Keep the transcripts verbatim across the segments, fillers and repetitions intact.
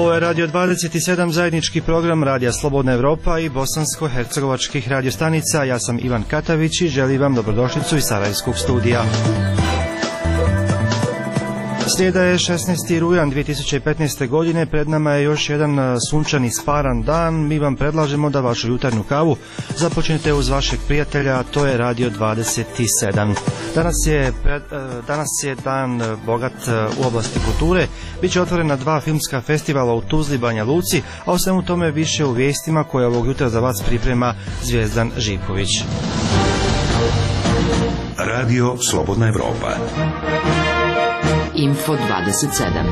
Ovo je Radio dvadeset sedam, zajednički program Radija Slobodna Evropa i bosansko-hercegovačkih radiostanica. Ja sam Ivan Katavić i želim vam dobrodošlicu iz Sarajevskog studija. Srijeda je šesnaesti rujan dvije tisuće petnaeste. godine, pred nama je još jedan sunčani sparan dan. Mi vam predlažemo da vašu jutarnju kavu započnete uz vašeg prijatelja, a to je Radio dvadeset sedam. Danas je, pred, danas je dan bogat u oblasti kulture. Biće otvorena dva filmska festivala u Tuzli, Banja Luci, a o svemu tome više u vijestima koje ovog jutra za vas priprema Zvijezdan Živković. Radio Slobodna Evropa. Info dvadeset sedam.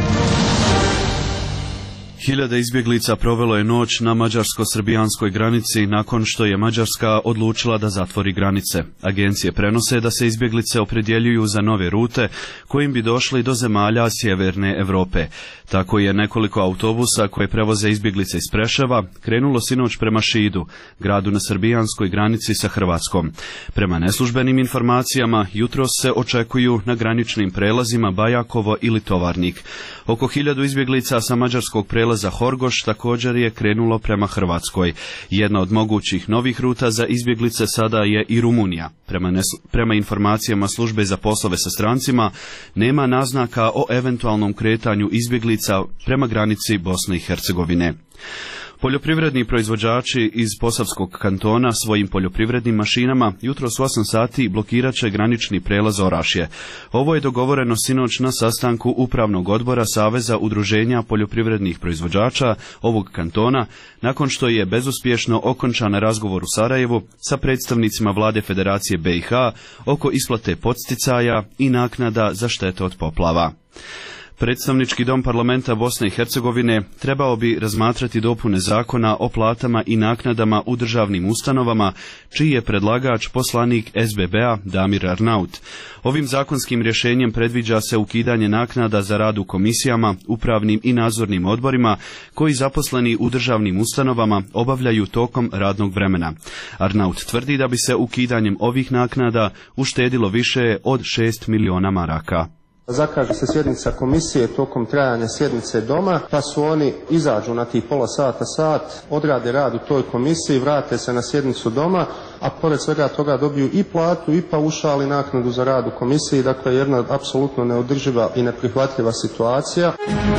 Hiljade izbjeglica provelo je noć na mađarsko-srbijanskoj granici nakon što je Mađarska odlučila da zatvori granice. Agencije prenose da se izbjeglice opredjeljuju za nove rute kojim bi došli do zemalja sjeverne Europe. Tako je nekoliko autobusa koje prevoze izbjeglice iz Preševa krenulo sinoć prema Šidu, gradu na srbijanskoj granici sa Hrvatskom. Prema neslužbenim informacijama, jutros se očekuju na graničnim prelazima Bajakovo ili Tovarnik. Oko hiljadu izbjeglica sa mađarskog prelaza Horgoš također je krenulo prema Hrvatskoj. Jedna od mogućih novih ruta za izbjeglice sada je i Rumunija. Prema, neslu, prema informacijama službe za poslove sa strancima, nema naznaka o eventualnom kretanju izbjeglica prema granici Bosne i Hercegovine. Poljoprivredni proizvođači iz Posavskog kantona svojim poljoprivrednim mašinama jutros u osam sati blokirat će granični prelaz Orašje. Ovo je dogovoreno sinoć na sastanku Upravnog odbora Saveza udruženja poljoprivrednih proizvođača ovog kantona, nakon što je bezuspješno okončan razgovor u Sarajevu sa predstavnicima vlade Federacije B i H oko isplate podsticaja i naknada za štete od poplava. Predstavnički dom parlamenta Bosne i Hercegovine trebao bi razmatrati dopune zakona o platama i naknadama u državnim ustanovama, čiji je predlagač poslanik S B B-a Damir Arnaut. Ovim zakonskim rješenjem predviđa se ukidanje naknada za rad u komisijama, upravnim i nadzornim odborima koji zaposleni u državnim ustanovama obavljaju tokom radnog vremena. Arnaut tvrdi da bi se ukidanjem ovih naknada uštedilo više od šest miliona maraka. Zakaže se sjednica komisije tokom trajanja sjednice doma, pa su oni izađu na tih pola sata, sat, odrade rad u toj komisiji, vrate se na sjednicu doma, a pored svega toga dobiju i platu i paušal i naknadu za rad u komisiji. Dakle, jedna apsolutno neodrživa i neprihvatljiva situacija.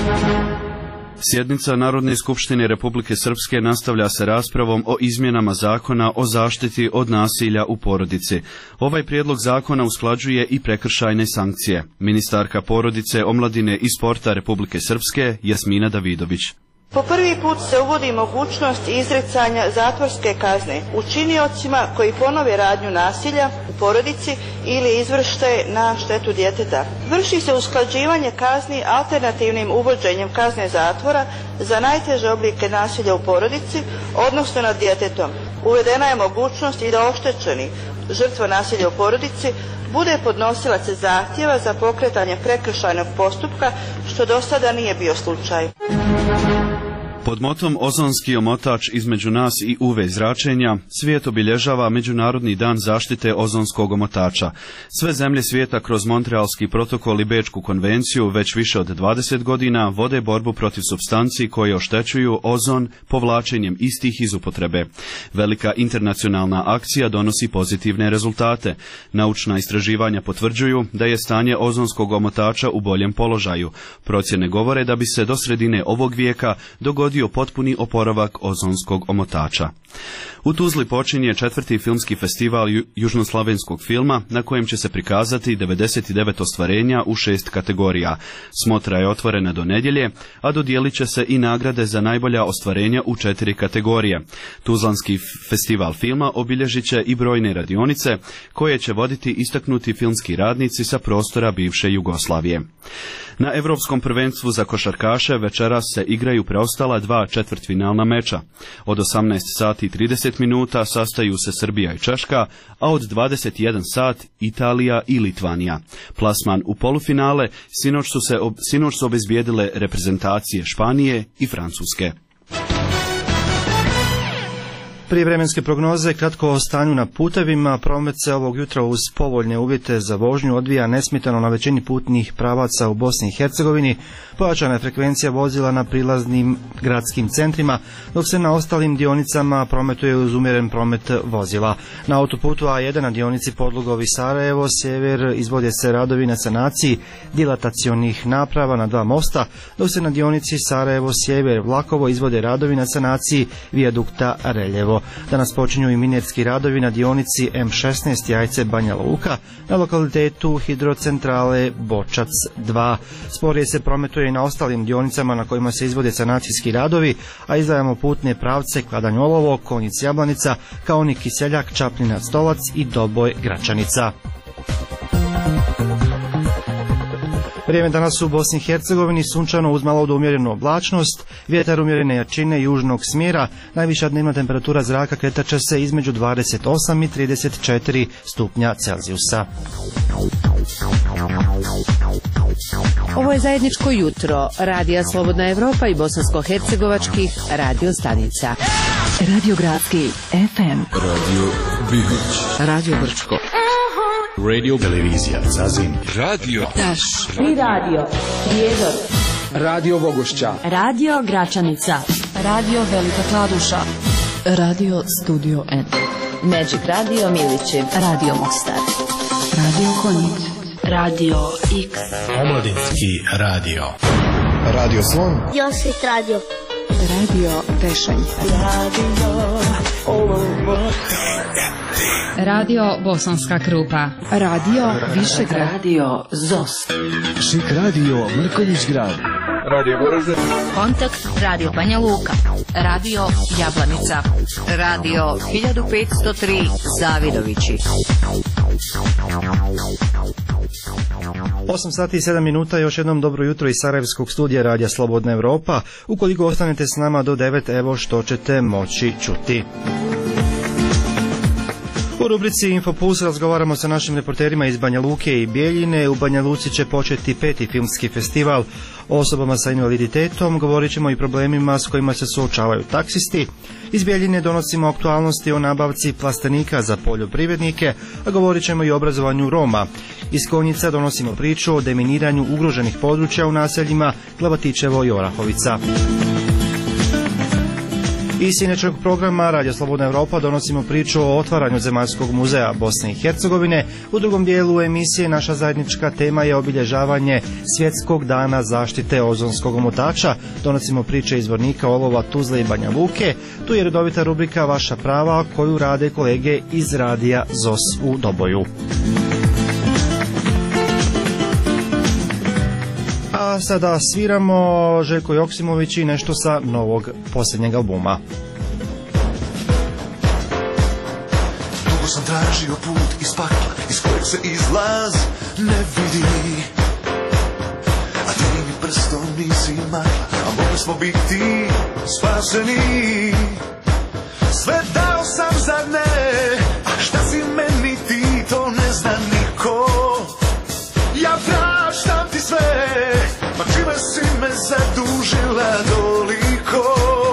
Sjednica Narodne skupštine Republike Srpske nastavlja se raspravom o izmjenama zakona o zaštiti od nasilja u porodici. Ovaj prijedlog zakona usklađuje i prekršajne sankcije. Ministarka porodice, omladine i sporta Republike Srpske Jasmina Davidović. Po prvi put se uvodi mogućnost izricanja zatvorske kazne učiniocima koji ponove radnju nasilja u porodici ili izvršte na štetu djeteta. Vrši se usklađivanje kazni alternativnim uvođenjem kazne zatvora za najteže oblike nasilja u porodici, odnosno nad djetetom. Uvedena je mogućnost i da oštećeni, žrtva nasilja u porodici, bude podnosilac zahtjeva za pokretanje prekršajnog postupka, što do sada nije bio slučaj. Pod motom Ozonski omotač između nas i U V zračenja, svijet obilježava Međunarodni dan zaštite ozonskog omotača. Sve zemlje svijeta kroz Montrealski protokol i Bečku konvenciju već više od dvadeset godina vode borbu protiv supstanci koje oštećuju ozon povlačenjem istih iz upotrebe. Velika internacionalna akcija donosi pozitivne rezultate. Naučna istraživanja potvrđuju da je stanje ozonskog omotača u boljem položaju. Procjene govore da bi se do sredine ovog vijeka dogodio potpuni oporavak ozonskog omotača. U Tuzli počinje četvrti filmski festival ju, južnoslavenskog filma na kojem će se prikazati devedeset devet ostvarenja u šest kategorija. Smotra je otvorena do nedjelje, a dodijelit će se i nagrade za najbolja ostvarenja u četiri kategorije. Tuzlanski festival filma obilježit će i brojne radionice koje će voditi istaknuti filmski radnici sa prostora bivše Jugoslavije. Na Europskom prvenstvu za košarkaše večeras se igraju preostala dva četvrtfinalna meča. Od osamnaest sati i trideset minuta sastaju se Srbija i Češka, a od dvadeset jedan sat Italija i Litvanija. Plasman u polufinale sinoć su, se, sinoć su obezbijedile reprezentacije Španije i Francuske. Prije vremenske prognoze, kratko o stanju na putevima. Promet se ovog jutra uz povoljne uvjete za vožnju odvija nesmetano na većini putnih pravaca u Bosni i Hercegovini. Pojačana je frekvencija vozila na prilaznim gradskim centrima, dok se na ostalim dionicama prometuje uz umjeren promet vozila. Na autoputu A jedan na dionici Podlugovi-Sarajevo sjever izvode se radovi na sanaciji dilatacionih naprava na dva mosta, dok se na dionici Sarajevo sjever Vlakovo izvode radovi na sanaciji vijadukta Reljevo. Danas počinju i minirski radovi na dionici M šesnaest Jajce Banja Luka na lokalitetu hidrocentrale Bočac dva. Sporije se prometuje i na ostalim dionicama na kojima se izvode sanacijski radovi, a izdajamo putne pravce Kladanj Olovo, Konjic Jablanica, kao ni Kiseljak, Čapljina Stolac i Doboj Gračanica. Vrijeme danas u Bosni i Hercegovini sunčano uz malo do umjerenu oblačnost, vjetar umjerene jačine južnog smjera, najviša dnevna temperatura zraka kretat će se između dvadeset osam i trideset četiri stupnja Celzijusa. Ovo je zajedničko jutro Radija Slobodna Evropa i bosansko-hercegovačkih radio stanica. Radio Gradski F M, Radio Bihoć, Radio Brčko, Radio Televizija Zazin, Radio Taš i Radio Prijedor, Radio Vogošća, Radio Gračanica, Radio Velika Kladuša, Radio Studio N, Magic Radio Milići, Radio Mostar, Radio Konjic, Radio X, Omladinski radio, Radio Slon, Josip Radio, Radio Tešanj, Radio Olovo, Radio Bosanska Krupa, Radio Višegrad, Radio Zos, Šik Radio Mrković Grad, Radio Goražde, Kontakt Radio Banja Luka, Radio Jablanica, Radio hiljadu petsto tri Zavidovići. osam sati i sedam minuta, još jednom dobro jutro iz Sarajevskog studija Radija Slobodna Evropa. Ukoliko ostanete s nama do devet, evo što ćete moći čuti. U rubrici Infopuls razgovaramo sa našim reporterima iz Banja Luke i Bijeljine. U Banja Luci će početi peti filmski festival o osobama sa invaliditetom. Govorit ćemo i problemima s kojima se suočavaju taksisti. Iz Bijeljine donosimo aktualnosti o nabavci plastenika za poljoprivrednike, a govorit ćemo i o obrazovanju Roma. Iz Konjica donosimo priču o deminiranju ugroženih područja u naseljima Glavatićevo i Orahovica. Iz sinečnog programa Radio Slobodna Evropa donosimo priču o otvaranju Zemaljskog muzeja Bosne i Hercegovine. U drugom dijelu emisije naša zajednička tema je obilježavanje Svjetskog dana zaštite ozonskog omotača. Donosimo priče iz Vornika, Olova, Tuzle i Banja Luke. Tu je redovita rubrika Vaša prava koju rade kolege iz radija Z O S u Doboju. A sada sviramo Željko Joksimović i nešto sa novog posljednjeg albuma. Dugo sam tražio put iz pakla, iz kojeg se izlaz ne vidi, a ti mi prstom nisi makla, a mogli smo biti spaseni. Sve dao sam za ne, a šta si meni ti, to ne zna niko. Ja praštam ti sve, ma čime si me zadužila toliko.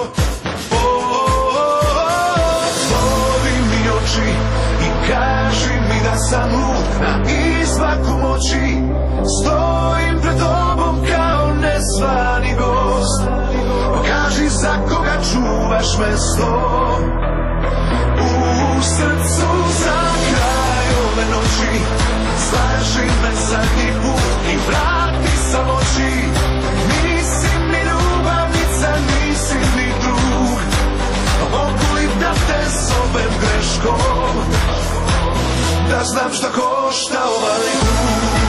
Otvori mi oči i kaži mi da sam lud na izvaku moći. Stojim pred tobom kao nezvani gost. Kaži za koga čuvaš mesto u srcu za kraj ove noći. Slaži me zadnji put i vrati sam oči. Nisi mi ljubavnica, nisi mi drug. Mogu li da te zovem greškom, da znam šta košta ovaj dug.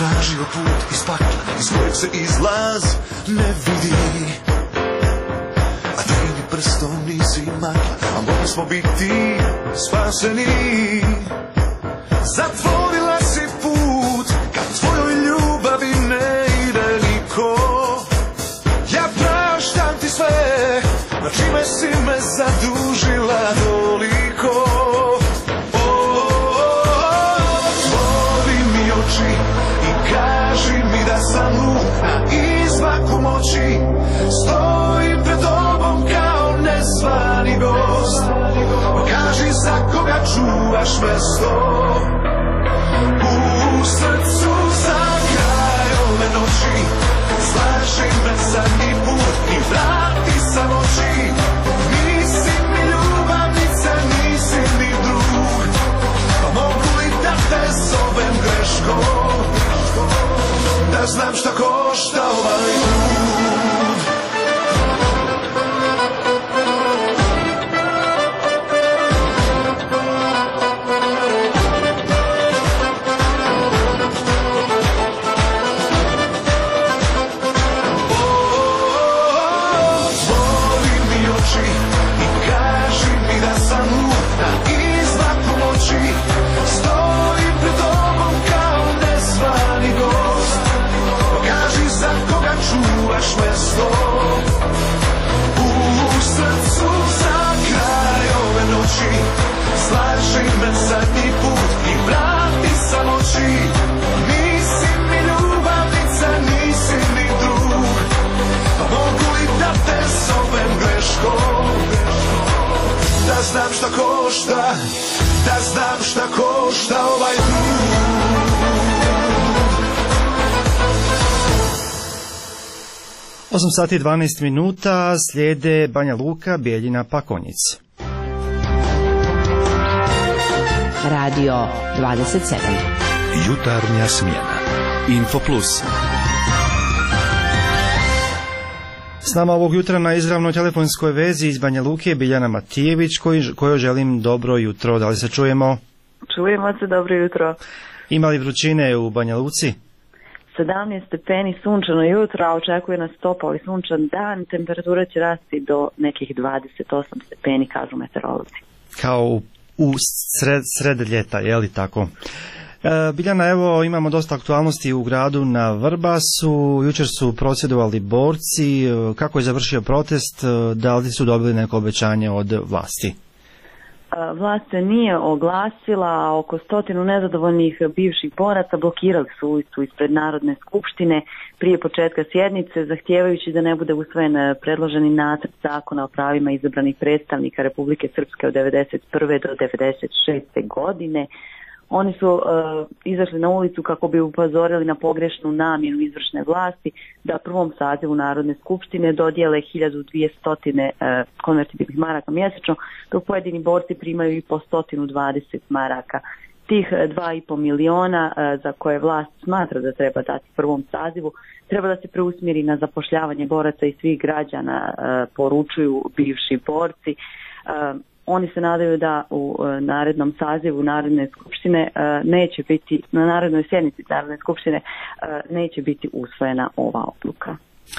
tražio put iz pakla iz kojeg se izlaz ne vidi. A ti ni prstom nisi makla, a mogli smo biti spaseni. Zatvorila si put, kad tvojoj ljubavi ne ide niko. Ja praštam ti sve, na čime si me zadužila toliko. Otvori mi oči i kaži mi da sam lud na izmaku moći. Stojim pred tobom kao nezvani gost. Kaži za koga čuvaš mesto. U srcu za kraj ove noći slaži me zadnji put i vrati sa noći. Nisi mi ljubavnica, nisi mi drug, pa mogu li da te zovem greškom, da znam šta košta ovaj trud. Slaži me zadnji put i vrati sa noći. Nisi mi ljubavnica, nisi mi drug, pa mogu li da te zovem greškom, da znam šta košta, da znam šta košta ovaj trud. osam sati i dvanaest minuta, slijede Banja Luka, Bijeljina, Pakonjic. Radio dvadeset sedam. Jutarnja smjena. Info Plus. S nama ovog jutra na izravnoj telefonskoj vezi iz Banja Luke je Biljana Matijević, kojoj želim dobro jutro. Da li se čujemo? Čujemo se, dobro jutro. Ima li vrućine u Banja Luci? sedamnaest stepeni, sunčano jutro, a očekuje nas topao i sunčan dan. Temperatura će rasti do nekih dvadeset osam stepeni, kažu meteorolozi. Kao u, u sred, sred ljeta, je li tako? E, Biljana, evo imamo dosta aktualnosti u gradu na Vrbasu. Jučer su prosvjedovali borci. Kako je završio protest? Da li su dobili neko obećanje od vlasti? Vlast se nije oglasila, a oko stotinu nezadovoljnih bivših boraca blokirali su ulicu ispred Narodne skupštine prije početka sjednice, zahtijevajući da ne bude usvojen predloženi nacrt zakona o pravima izabranih predstavnika Republike Srpske od devedeset prve do devedeset šeste godine. Oni su uh, izašli na ulicu kako bi upozorili na pogrešnu namjenu izvršne vlasti da prvom sazivu Narodne skupštine dodijele hiljadu dvjesto uh, konvertibilnih maraka mjesečno, dok pojedini borci primaju i po sto dvadeset maraka. Tih dva i po miliona uh, za koje vlast smatra da treba dati prvom sazivu treba da se preusmjeri na zapošljavanje boraca i svih građana, uh, poručuju bivši borci. Uh, Oni se nadaju da u uh, narednom sazivu Narodne skupštine uh, neće biti, na narednoj sjednici Narodne skupštine uh, neće biti usvojena ova odluka.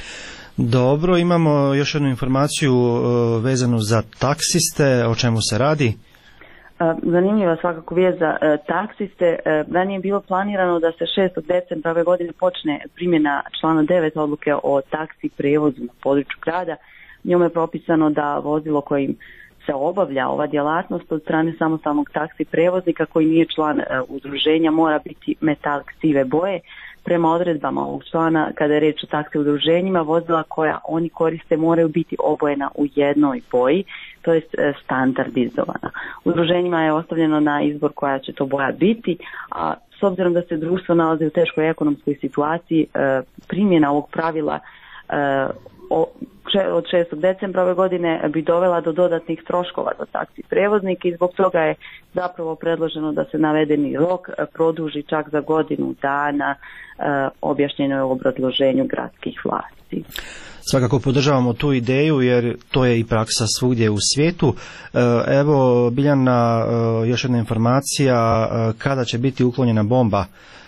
Dobro, imamo još jednu informaciju uh, vezanu za taksiste, o čemu se radi? Uh, zanimljiva svakako vijest za uh, taksiste. Uh, ranije je bilo planirano da se šestog decembra ove godine počne primjena člana devet odluke o taksi prijevozu na području grada. Njome je propisano da vozilo kojim se obavlja ova djelatnost od strane samostalnog taksi prevoznika koji nije član e, udruženja mora biti metalik sive boje. Prema odredbama ovog člana, kada je riječ o taksi udruženjima, vozila koja oni koriste moraju biti obojena u jednoj boji, to je e, standardizovana. Udruženjima je ostavljeno na izbor koja će to boja biti, a s obzirom da se društvo nalazi u teškoj ekonomskoj situaciji, e, primjena ovog pravila e, o, od šestog decembra ove godine bi dovela do dodatnih troškova za taksi prevoznike i zbog toga je zapravo predloženo da se navedeni rok produži čak za godinu dana, e, objašnjeno je u obrazloženju gradskih vlasti. Svakako podržavamo tu ideju jer to je i praksa svugdje u svijetu. Evo, Biljana, još jedna informacija, kada će biti uklonjena bomba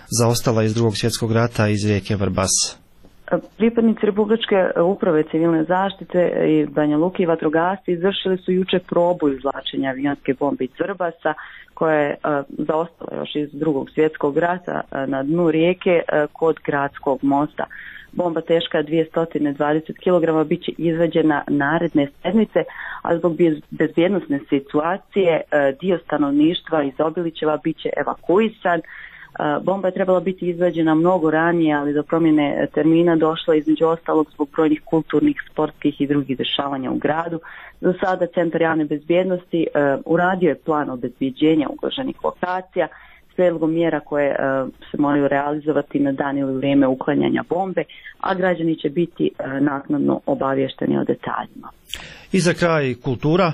zaostala iz drugog svjetskog rata iz rijeke Vrbas. Pripadnici Republičke uprave civilne zaštite i Banja Luke i vatrogasci izvršili su jučer probu izvlačenja avionske bombe iz Vrbasa koja je zaostala još iz drugog svjetskog rata na dnu rijeke kod gradskog mosta. Bomba teška dvjesto dvadeset kilograma bit će izvađena naredne sedmice, a zbog bezbjednosne situacije dio stanovništva iz Obilićeva bit će evakuisan. Bomba je trebala biti izvađena mnogo ranije, ali do promjene termina došlo između ostalog zbog brojnih kulturnih, sportskih i drugih dešavanja u gradu. Do sada Centar javne bezbjednosti uradio je plan obezbjeđenja ugroženih lokacija s prijedlogom mjera koje se moraju realizovati na dan ili vrijeme uklanjanja bombe, a građani će biti naknadno obavješteni o detaljima. I za kraj kultura.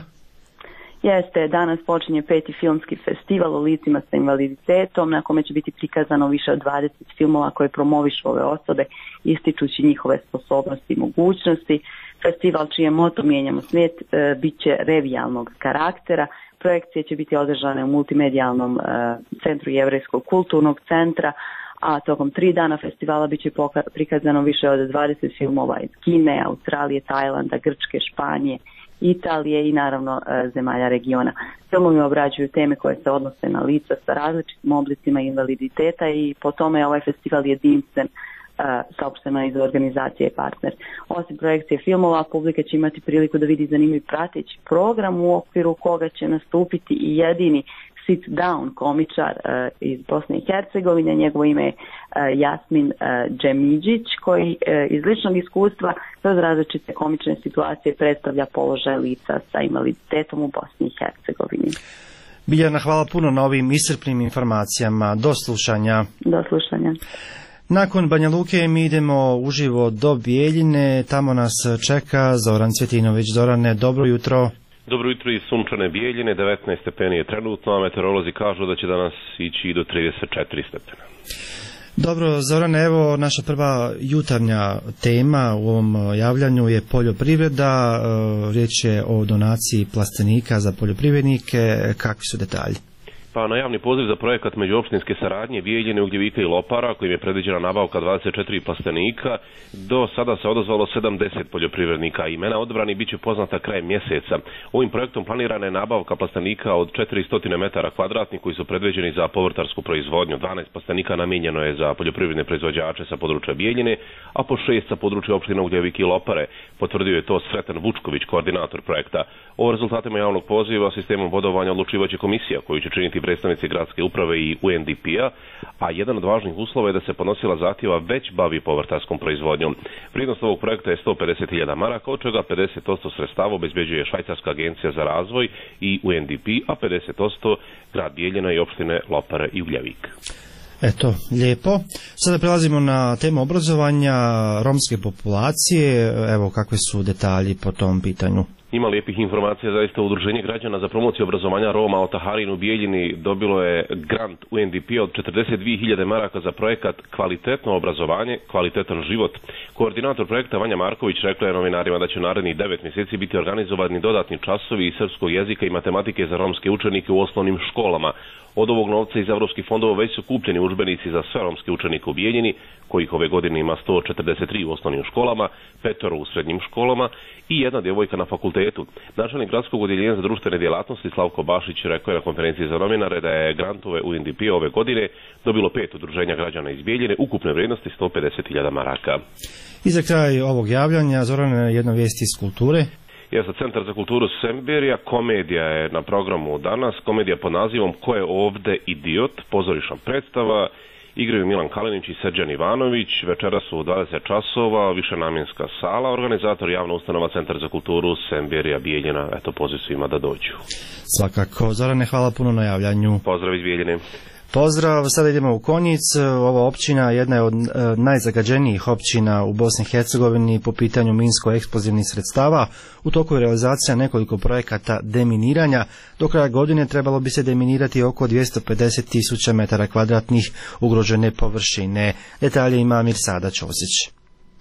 Jeste, danas počinje peti filmski festival o licima sa invaliditetom na kome će biti prikazano više od dvadeset filmova koje promovišu ove osobe ističući njihove sposobnosti i mogućnosti. Festival čije moto Mijenjamo svijet e, bit će revijalnog karaktera. Projekcije će biti održane u multimedijalnom e, centru Jevrejskog kulturnog centra, a tokom tri dana festivala bit će prikazano više od dvadeset filmova iz Kine, Australije, Tajlanda, Grčke, Španije, Italije i naravno zemalja regiona. Filmovi obrađuju teme koje se odnose na lica sa različitim oblicima invaliditeta i po tome je ovaj festival jedinstven, saopšteno iz organizacije Partner. Osim projekcije filmova, publika će imati priliku da vidi zanimljiv prateći program u okviru koga će nastupiti i jedini sit down komičar uh, iz Bosne i Hercegovine. Njegovo ime je uh, Jasmin uh, Džemidžić koji uh, iz ličnog iskustva kroz različite komične situacije predstavlja položaj lica sa invaliditetom u Bosni i Hercegovini. Biljana, hvala puno na ovim iscrpnim informacijama. Do slušanja. Do slušanja. Nakon Banja Luke mi idemo uživo do Bijeljine. Tamo nas čeka Zoran Cvjetinović. Zorane, dobro jutro. Dobro jutro iz sunčane Bijeljine, devetnaest stepeni je trenutno, a meteorolozi kažu da će danas ići i do trideset četiri stepena. Dobro, Zorane, evo naša prva jutarnja tema u ovom javljanju je poljoprivreda. Riječ je o donaciji plastenika za poljoprivrednike. Kakvi su detalji? Pa na javni poziv za projekat međuopštinske saradnje Bijeljine, Ugljevika i Lopara, kojim je predviđena nabavka dvadeset četiri plastenika, do sada se odazvalo sedamdeset poljoprivrednika. Imena odbrani bit će poznata krajem mjeseca. Ovim projektom planirana je nabavka plastenika od četiristo metara kvadratnih koji su predviđeni za povrtarsku proizvodnju. dvanaest plastenika namijenjeno je za poljoprivredne proizvođače sa područja Bijeljine, a po šest sa područja opština Ugljevike i Lopare. Potvrdio je to Sreten Vučković, koordinator projekta. O rezultatima javnog poziva sistemom bodovanja odlučivaće komisija koju će činiti predstavnici gradske uprave i U N D P-a, a jedan od važnih uslova je da se podnosila zahtjeva već bavi povrtarskom proizvodnjom. Vrijednost ovog projekta je sto pedeset hiljada maraka, od čega pedeset posto sredstava obezbeđuje Švajcarska agencija za razvoj i U N D P, a pedeset posto grad Bijeljina i opštine Lopare i Ugljevik. Eto, lijepo. Sada prelazimo na temu obrazovanja romske populacije. Evo kakve su detalji po tom pitanju. Ima lijepih informacija, zaista Udruženje građana za promociju obrazovanja Roma o Taharinu u Bijeljini dobilo je grant U N D P od četrdeset dvije hiljade maraka za projekat Kvalitetno obrazovanje, kvalitetan život. Koordinator projekta Vanja Marković rekla je novinarima da će narednih devet mjeseci biti organizovani dodatni časovi iz srpskog jezika i matematike za romske učenike u osnovnim školama. Od ovog novca iz evropskih fondova već su kupljeni udžbenici za sve romske učenike u Bijeljini, kojih ove godine ima sto četrdeset tri u osnovnim školama, petoro u srednjim školama i jedna djevojka na fakultetu. Načelnik gradskog odjeljenja za društvene djelatnosti Slavko Bašić rekao je na konferenciji za novinare da je grantove U N D P ove godine dobilo pet udruženja građana iz Bijeljine, ukupne vrijednosti sto pedeset hiljada maraka. I za kraj ovog javljanja, Zoran, jedna vijest iz kulture. Jeste, Centar za kulturu Semberija, komedija je na programu danas, komedija pod nazivom Ko je ovde idiot, pozorišna predstava, igraju Milan Kalinić i Srđan Ivanović, večera su u dvadeset časova, višenamjenska sala, organizator javna ustanova Centar za kulturu Semberija Bijeljina, eto poziv svima da dođu. Svakako, Zorane, hvala puno na javljanju. Pozdrav iz Bijeljine. Pozdrav, sada idemo u Konjic. Ova općina jedna je od najzagađenijih općina u Bosni i Hercegovini po pitanju minsko-eksplozivnih sredstava. U toku je realizacija nekoliko projekata deminiranja. Do kraja godine trebalo bi se deminirati oko dvjesto pedeset tisuća metara kvadratnih ugrožene površine. Detalje ima Mirsada Ćosić.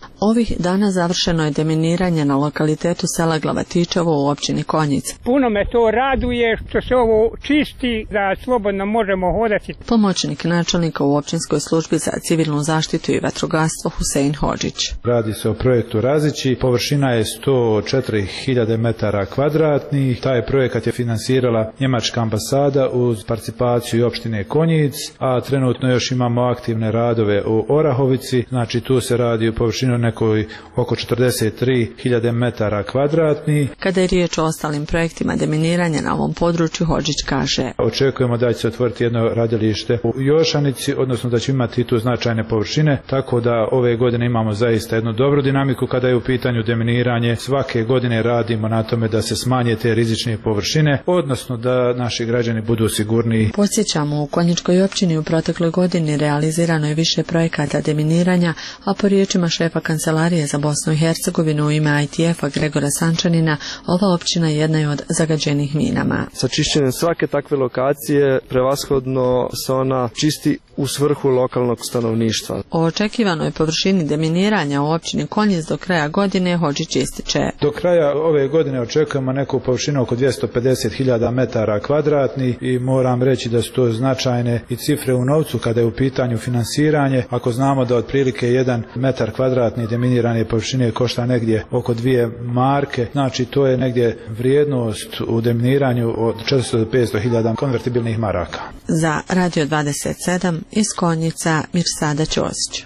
Ovih dana završeno je deminiranje na lokalitetu sela Glavatičevo u općini Konjic. Puno me to raduje što se ovo čisti, da slobodno možemo hodati. Pomoćnik načelnika u općinskoj službi za civilnu zaštitu i vatrogastvo Husein Hodžić. Radi se o projektu Razići, površina je sto četiri hiljade metara kvadratnih. Taj projekat je finansirala njemačka ambasada uz participaciju opštine Konjic, a trenutno još imamo aktivne radove u Orahovici, znači tu se radi o površinu nekoj oko četrdeset tri hiljade metara kvadratnih. Kada je riječ o ostalim projektima deminiranja na ovom području, Hodžić kaže: očekujemo da će se otvoriti jedno radilište u Jošanici, odnosno da će imati tu značajne površine, tako da ove godine imamo zaista jednu dobru dinamiku kada je u pitanju deminiranje. Svake godine radimo na tome da se smanje te rizične površine, odnosno da naši građani budu sigurniji. Podsjećamo, u Konjičkoj općini u protekloj godini realizirano je više projekata deminiranja, a po riječima šefa Kancelarije za Bosnu i Hercegovinu u ime I T F-a Gregora Sančanina, ova općina jedna je od zagađenih minama. Sa čišćenjem svake takve lokacije prevashodno se ona čisti u svrhu lokalnog stanovništva. O očekivanoj površini deminiranja u općini Konjic do kraja godine Hodžić ističe: do kraja ove godine očekujemo neku površinu oko dvjesto pedeset hiljada metara kvadratnih i moram reći da su to značajne i cifre u novcu kada je u pitanju finansiranje. Ako znamo da otprilike jedan metar kvadratni deminirane površine košta negdje oko dvije marke, znači to je negdje vrijednost u deminiranju od četiristo do petsto hiljada konvertibilnih maraka. Za Radio dvadeset sedam iz Konjica Mirsada Ćosić.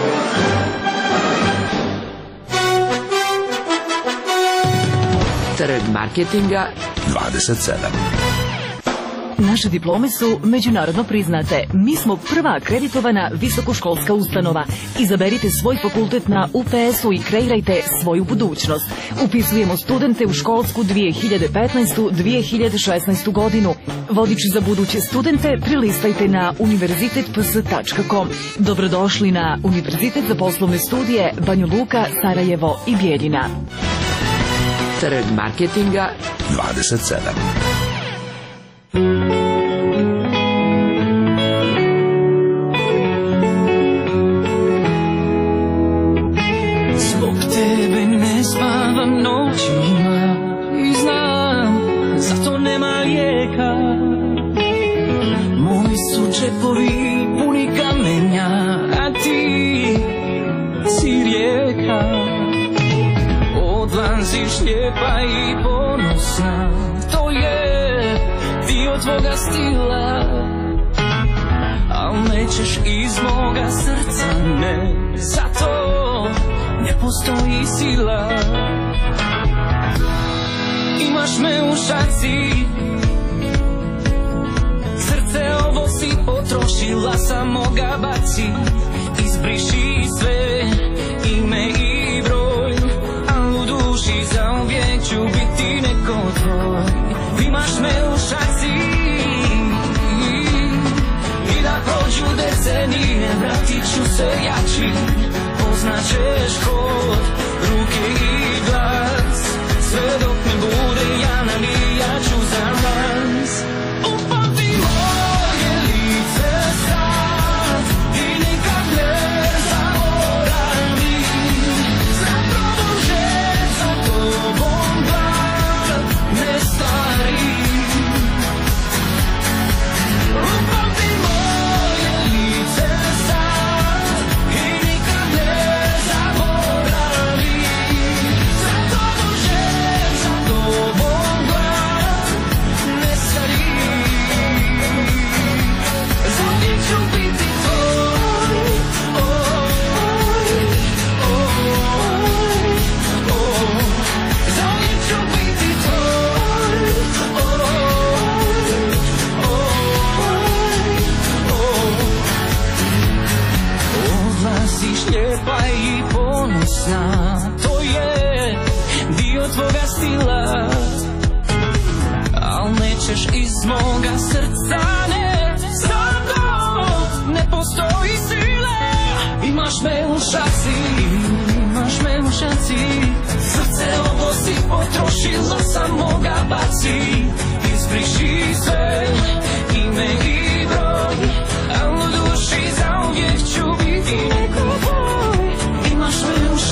Trg marketinga dvadeset sedam. Naše diplome su međunarodno priznate. Mi smo prva akreditovana visokoškolska ustanova. Izaberite svoj fakultet na U P S-u i kreirajte svoju budućnost. Upisujemo studente u školsku dvije hiljade petnaestu dvije hiljade šesnaestu godinu. Vodič za buduće studente prilistajte na univerzitet p s tačka com. Dobrodošli na Univerzitet za poslovne studije Banja Luka, Sarajevo i Bijeljina. Trg marketinga dvadeset sedam. Zbog tebe ne spavam noćima i znam, zato nema lijeka. Moji su džepovi puni kamenja, a ti si rijeka. Odlaziš lijepa i ponosna, to je dio tvoga stila, al nećeš iz moga srca, ne, zato ne postoji sila. Imaš me u šaci, srce ovo si potrošila, samo ga baci. Izbriši sve, ime i broj, al u duši zauvijek ću biti neko tvoj. Imaš me u šaci i da prođu decenije, vratit ću se jači. Poznaćeš kod ruke i glas, sve dok ne bude ja navijat ću za nas. Upamti moje lice sad i nikad ne zaboravi. Zapravo žet za tobom glad ne stari. Upamti moje lice sad i nikad ne zaboravi. Zapravo žet za tobom glad ne stari. Zauvijek ću biti tvoj, oj, oj, oj. Zauvijek ću biti tvoj, oj, oj, oj. Odlaziš lijepa i ponosna, to je dio tvoga stila, al nećeš iz moga srca, ne, zato ne postoji sila. Imaš me u šaci, imaš me u šaci, srce ovo si potrošila, samo ga baci. Izbriši sve, ime i broj, al u duši zauvijek ću biti neko tvoj. Imaš me u šaci,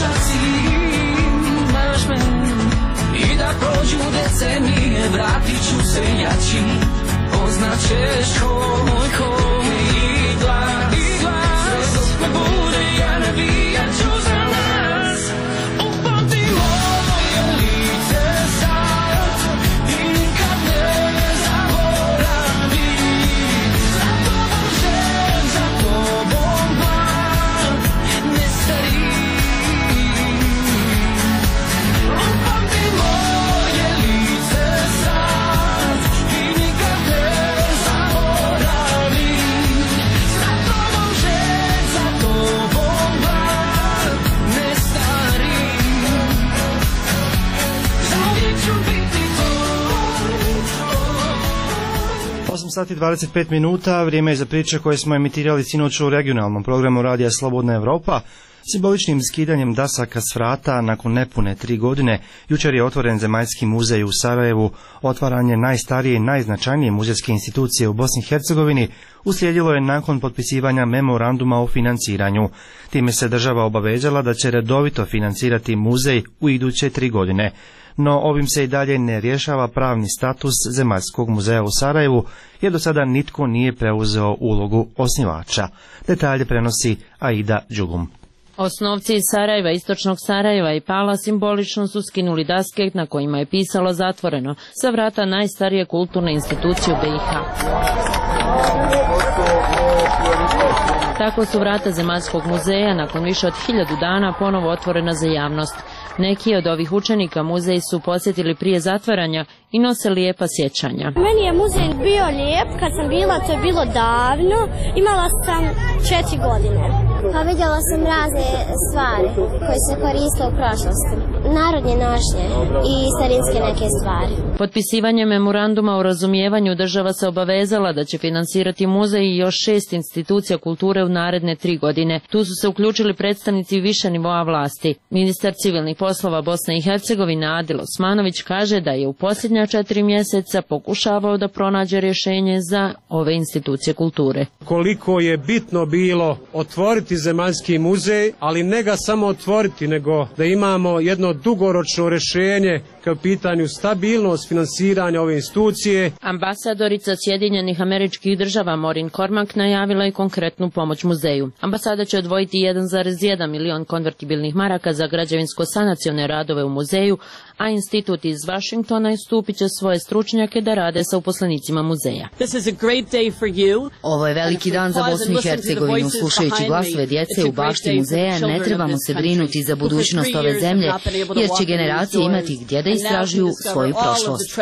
ćeš moj koji glas, sve dok me bude ja navijat ću za nas. Upamti moje lice sad i nikad ne zaboravi. Za tobom želim, za tobom van, ne stari. Upamti moje lice sad i nikad ne zaboravi. Za tobom želim, za tobom van, ne stari. Zauvijek ću biti osam sati i dvadeset pet minuta, vrijeme je za priče koje smo emitirali sinoć u regionalnom programu Radija Slobodna Evropa. Simboličnim skidanjem dasaka s vrata nakon nepune tri godine, jučer je otvoren Zemaljski muzej u Sarajevu. Otvaranje najstarije i najznačajnije muzejske institucije u Bosni i Hercegovini uslijedilo je nakon potpisivanja memoranduma o financiranju. Time se država obavezala da će redovito financirati muzej u iduće tri godine. No ovim se i dalje ne rješava pravni status Zemaljskog muzeja u Sarajevu, jer do sada nitko nije preuzeo ulogu osnivača. Detalje prenosi Aida Đugum. Osnovci iz Sarajeva, istočnog Sarajeva i Pala simbolično su skinuli daske na kojima je pisalo zatvoreno sa vrata najstarije kulturne institucije u B i H. Tako su vrata Zemaljskog muzeja nakon više od hiljadu dana ponovo otvorena za javnost. Neki od ovih učenika muzej su posjetili prije zatvaranja i nose lijepa sjećanja. Meni je muzej bio lijep, kad sam bila, to je bilo davno, imala sam četiri godine. Pa vidjela sam razne stvari koje se koriste u prošlosti, narodnje nošnje i starinske neke stvari. Potpisivanje memoranduma o razumijevanju država se obavezala da će finansirati muzej i još šest institucija kulture u naredne tri godine. Tu su se uključili predstavnici više nivoa vlasti. Ministar civilnih poslova Bosne i Hercegovine Adil Osmanović kaže da je u posljednja četiri mjeseca pokušavao da pronađe rješenje za ove institucije kulture. Koliko je bitno bilo otvoriti Zemaljski muzej, ali ne ga samo otvoriti, nego da imamo jedno dugoročno rješenje kao pitanju stabilnost finansiranja ove institucije. Ambasadorica Sjedinjenih Američkih Država Maureen Cormack najavila je konkretnu pomoć muzeju. Ambasada će odvojiti jedan zarez jedan milion konvertibilnih maraka za građevinsko-sanacione radove u muzeju, a institut iz Vašingtona istupit će svoje stručnjake da rade sa uposlenicima muzeja. Ovo je veliki dan za Bosnu i Hercegovinu. Slušajući glasove djece u bašti muzeja, ne trebamo se brinuti za budućnost ove zemlje, jer će generacije imati gdje da istražuju svoju prošlost.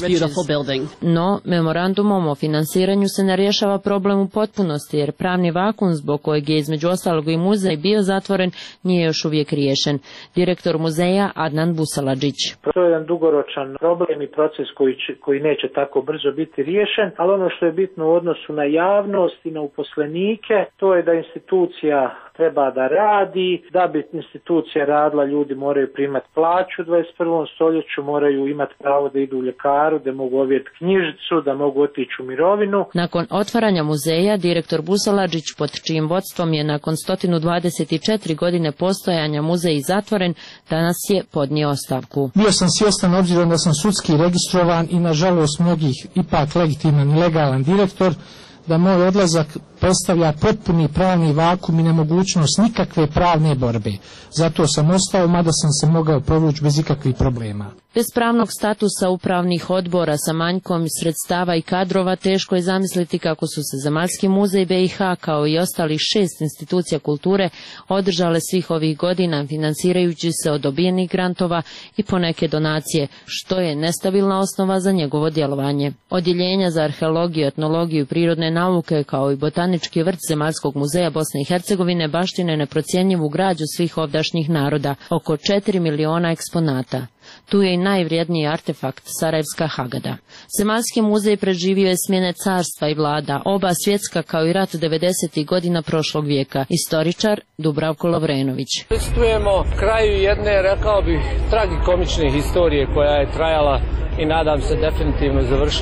No, memorandumom o finansiranju se ne rješava problem u potpunosti, jer pravni vakum zbog kojeg je između ostalog i muzej bio zatvoren nije još uvijek riješen. Direktor muzeja Adnan Busaladžić. To je jedan dugoročan problem i proces koji, će, koji neće tako brzo biti riješen, ali ono što je bitno u odnosu na javnost i na uposlenike, to je da institucija treba da radi, da bi institucija radila, ljudi moraju primati plaću u dvadeset prvom stoljeću, moraju imati pravo da idu u ljekaru, da mogu ovjeriti knjižicu, da mogu otići u mirovinu. Nakon otvaranja muzeja, direktor Busaladžić, pod čijim vodstvom je nakon sto dvadeset četiri godine postojanja muzej zatvoren, danas je podnio ostavku. Bio sam svjestan, obzirom da sam sudski registrovan i nažalost mnogih ipak legitiman i legalan direktor, da moj odlazak predstavlja potpuni pravni vakum i nemogućnost nikakve pravne borbe. Zato sam ostao, mada sam se mogao provući bez ikakvih problema. Bez pravnog statusa upravnih odbora sa manjkom sredstava i kadrova teško je zamisliti kako su se Zemaljski muzej B i H kao i ostalih šest institucija kulture održale svih ovih godina financirajući se od dobijenih grantova i poneke donacije, što je nestabilna osnova za njegovo djelovanje. Odjeljenja za arheologiju, etnologiju i prirodne nauke kao i botanički vrt Zemaljskog muzeja Bosne i Hercegovine baštine neprocjenjivu građu svih ovdašnjih naroda, oko četiri miliona eksponata. Tu je i najvrijedniji artefakt, Sarajevska Hagada. Zemaljski muzej preživio je smjene carstva i vlada, oba svjetska kao i rat devedesetih godina prošlog vijeka. Istoričar Dubravko Lovrenović. Pristupujemo kraju jedne, rekao bih, tragikomične historije koja je trajala i nadam se definitivno završila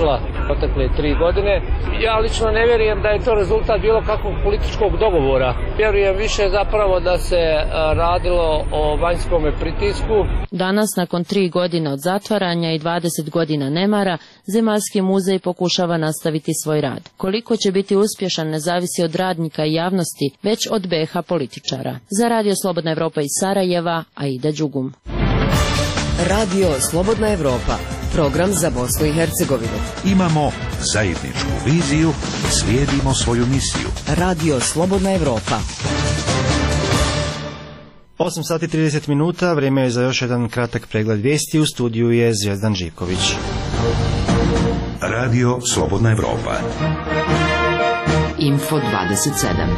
protekle tri godine. Ja lično ne vjerujem da je to rezultat bilo kakvog političkog dogovora. Vjerujem više zapravo da se radilo o vanjskom pritisku. Danas, nakon tri godine od zatvaranja i dvadeset godina nemara, Zemaljski muzej pokušava nastaviti svoj rad. Koliko će biti uspješan ne zavisi od radnika i javnosti, već od B H političara. Za Radio Slobodna Evropa iz Sarajeva, Aida Đugum. Radio Slobodna Evropa, program za Bosnu i Hercegovinu. Imamo zajedničku viziju i slijedimo svoju misiju. Radio Slobodna Evropa. osam sati i trideset minuta, vrijeme je za još jedan kratak pregled vijesti. U studiju je Zvijezdan Živković. Radio Slobodna Evropa. Info dvadeset sedam.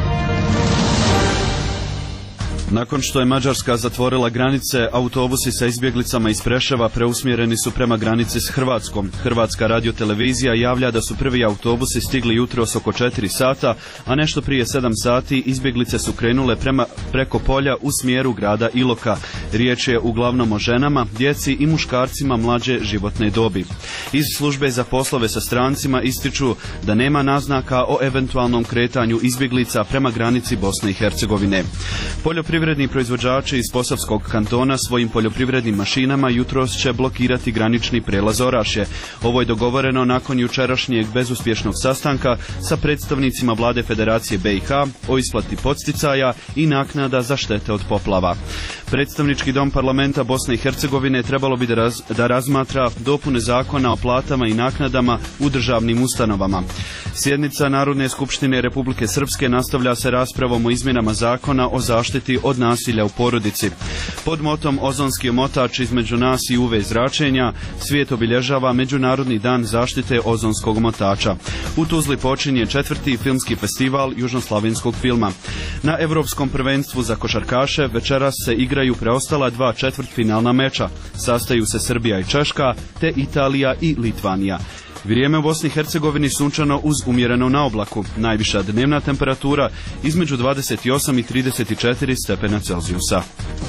Nakon što je Mađarska zatvorila granice, autobusi sa izbjeglicama iz Preševa preusmjereni su prema granici s Hrvatskom. Hrvatska radiotelevizija javlja da su prvi autobusi stigli jutros oko četiri sata, a nešto prije sedam sati izbjeglice su krenule prema, preko polja u smjeru grada Iloka. Riječ je uglavnom o ženama, djeci i muškarcima mlađe životne dobi. Iz službe za poslove sa strancima ističu da nema naznaka o eventualnom kretanju izbjeglica prema granici Bosne i Hercegovine. Poljoprivredni proizvođači iz Posavskog kantona svojim poljoprivrednim mašinama jutros će blokirati granični prijelaz Orašje. Ovo je dogovoreno nakon jučerašnjeg bezuspješnog sastanka sa predstavnicima vlade Federacije B i H o isplati podsticaja i naknada za štete od poplava. Predstavnički dom parlamenta Bosne i Hercegovine trebalo bi da, raz, da razmatra dopune zakona o platama i naknadama u državnim ustanovama. Sjednica Narodne skupštine Republike Srpske nastavlja se raspravom o izmjenama zakona o zaštiti od nasilja u porodici. Pod motom Ozonski omotač između nas i U V zračenja svijet obilježava Međunarodni dan zaštite ozonskog omotača. U Tuzli počinje četvrti filmski festival južnoslavenskog filma. Na Europskom prvenstvu za košarkaše večeras se igraju preostala dva četvrtfinalna meča. Sastaju se Srbija i Češka, te Italija i Litvanija. Vrijeme u Bosni i Hercegovini sunčano uz umjereno na oblaku. Najviša dnevna temperatura između dvadeset osam i trideset četiri stepena Celzijusa.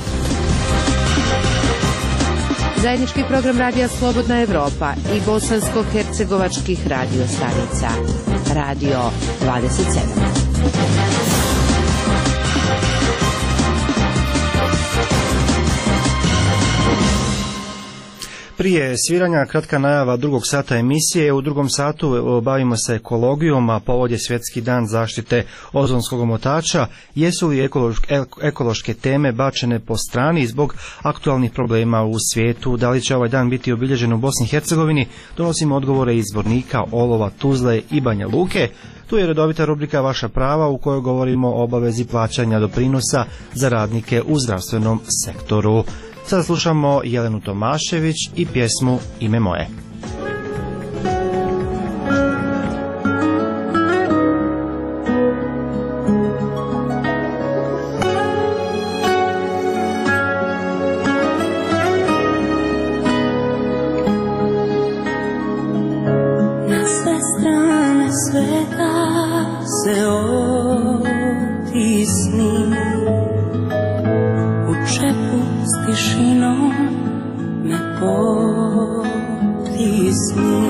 Zajednički program Radija Slobodna Evropa i bosansko-hercegovačkih radio stanica. Radio dvadeset sedam. Prije sviranja kratka najava drugog sata emisije. U drugom satu bavimo se ekologijom, a povod je Svjetski dan zaštite ozonskog omotača. Jesu li ekološke, ekološke teme bačene po strani zbog aktualnih problema u svijetu? Da li će ovaj dan biti obilježen u Bosni i Hercegovini? Donosimo odgovore iz Zvornika, Olova, Tuzle i Banja Luke. Tu je redovita rubrika Vaša prava u kojoj govorimo o obavezi plaćanja doprinosa za radnike u zdravstvenom sektoru. Sada slušamo Jelenu Tomašević i pjesmu Ime moje. Na sve strane sveta se otisni, u čepu s tišinom me potisni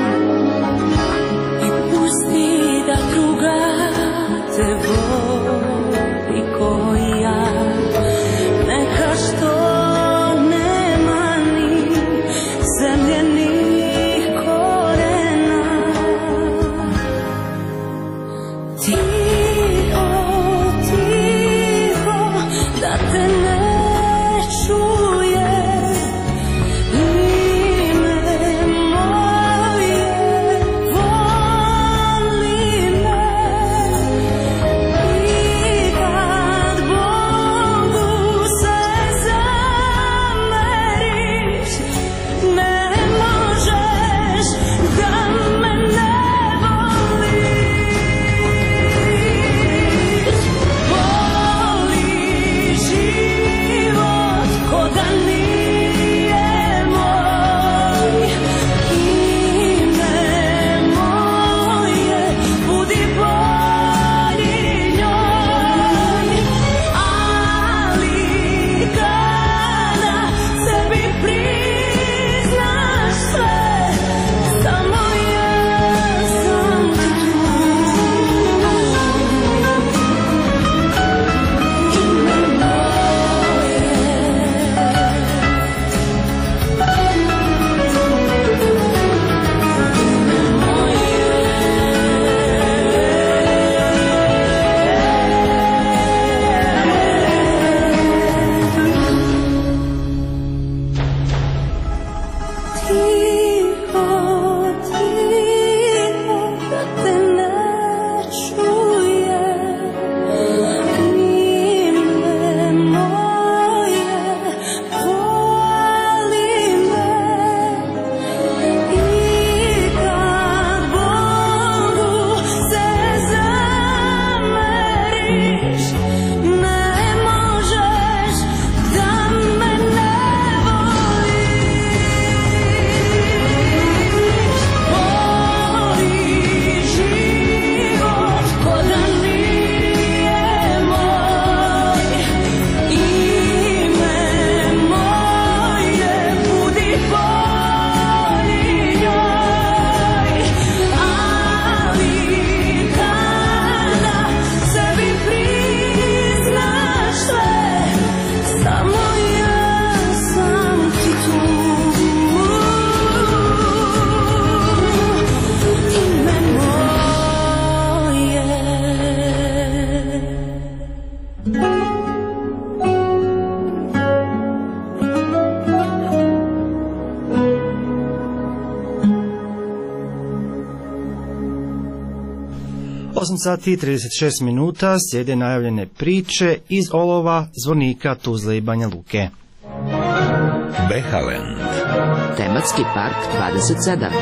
i pusti da druga te voli ko ja. Neka što nema ni zemljenih korena, tiho, tiho, da te ne čuje. Ime moje osam sati i trideset šest minuta slijede najavljene priče iz olova, Zvornika, Tuzle i Banja Luke. Behaland. Tematski park dvadeset sedam.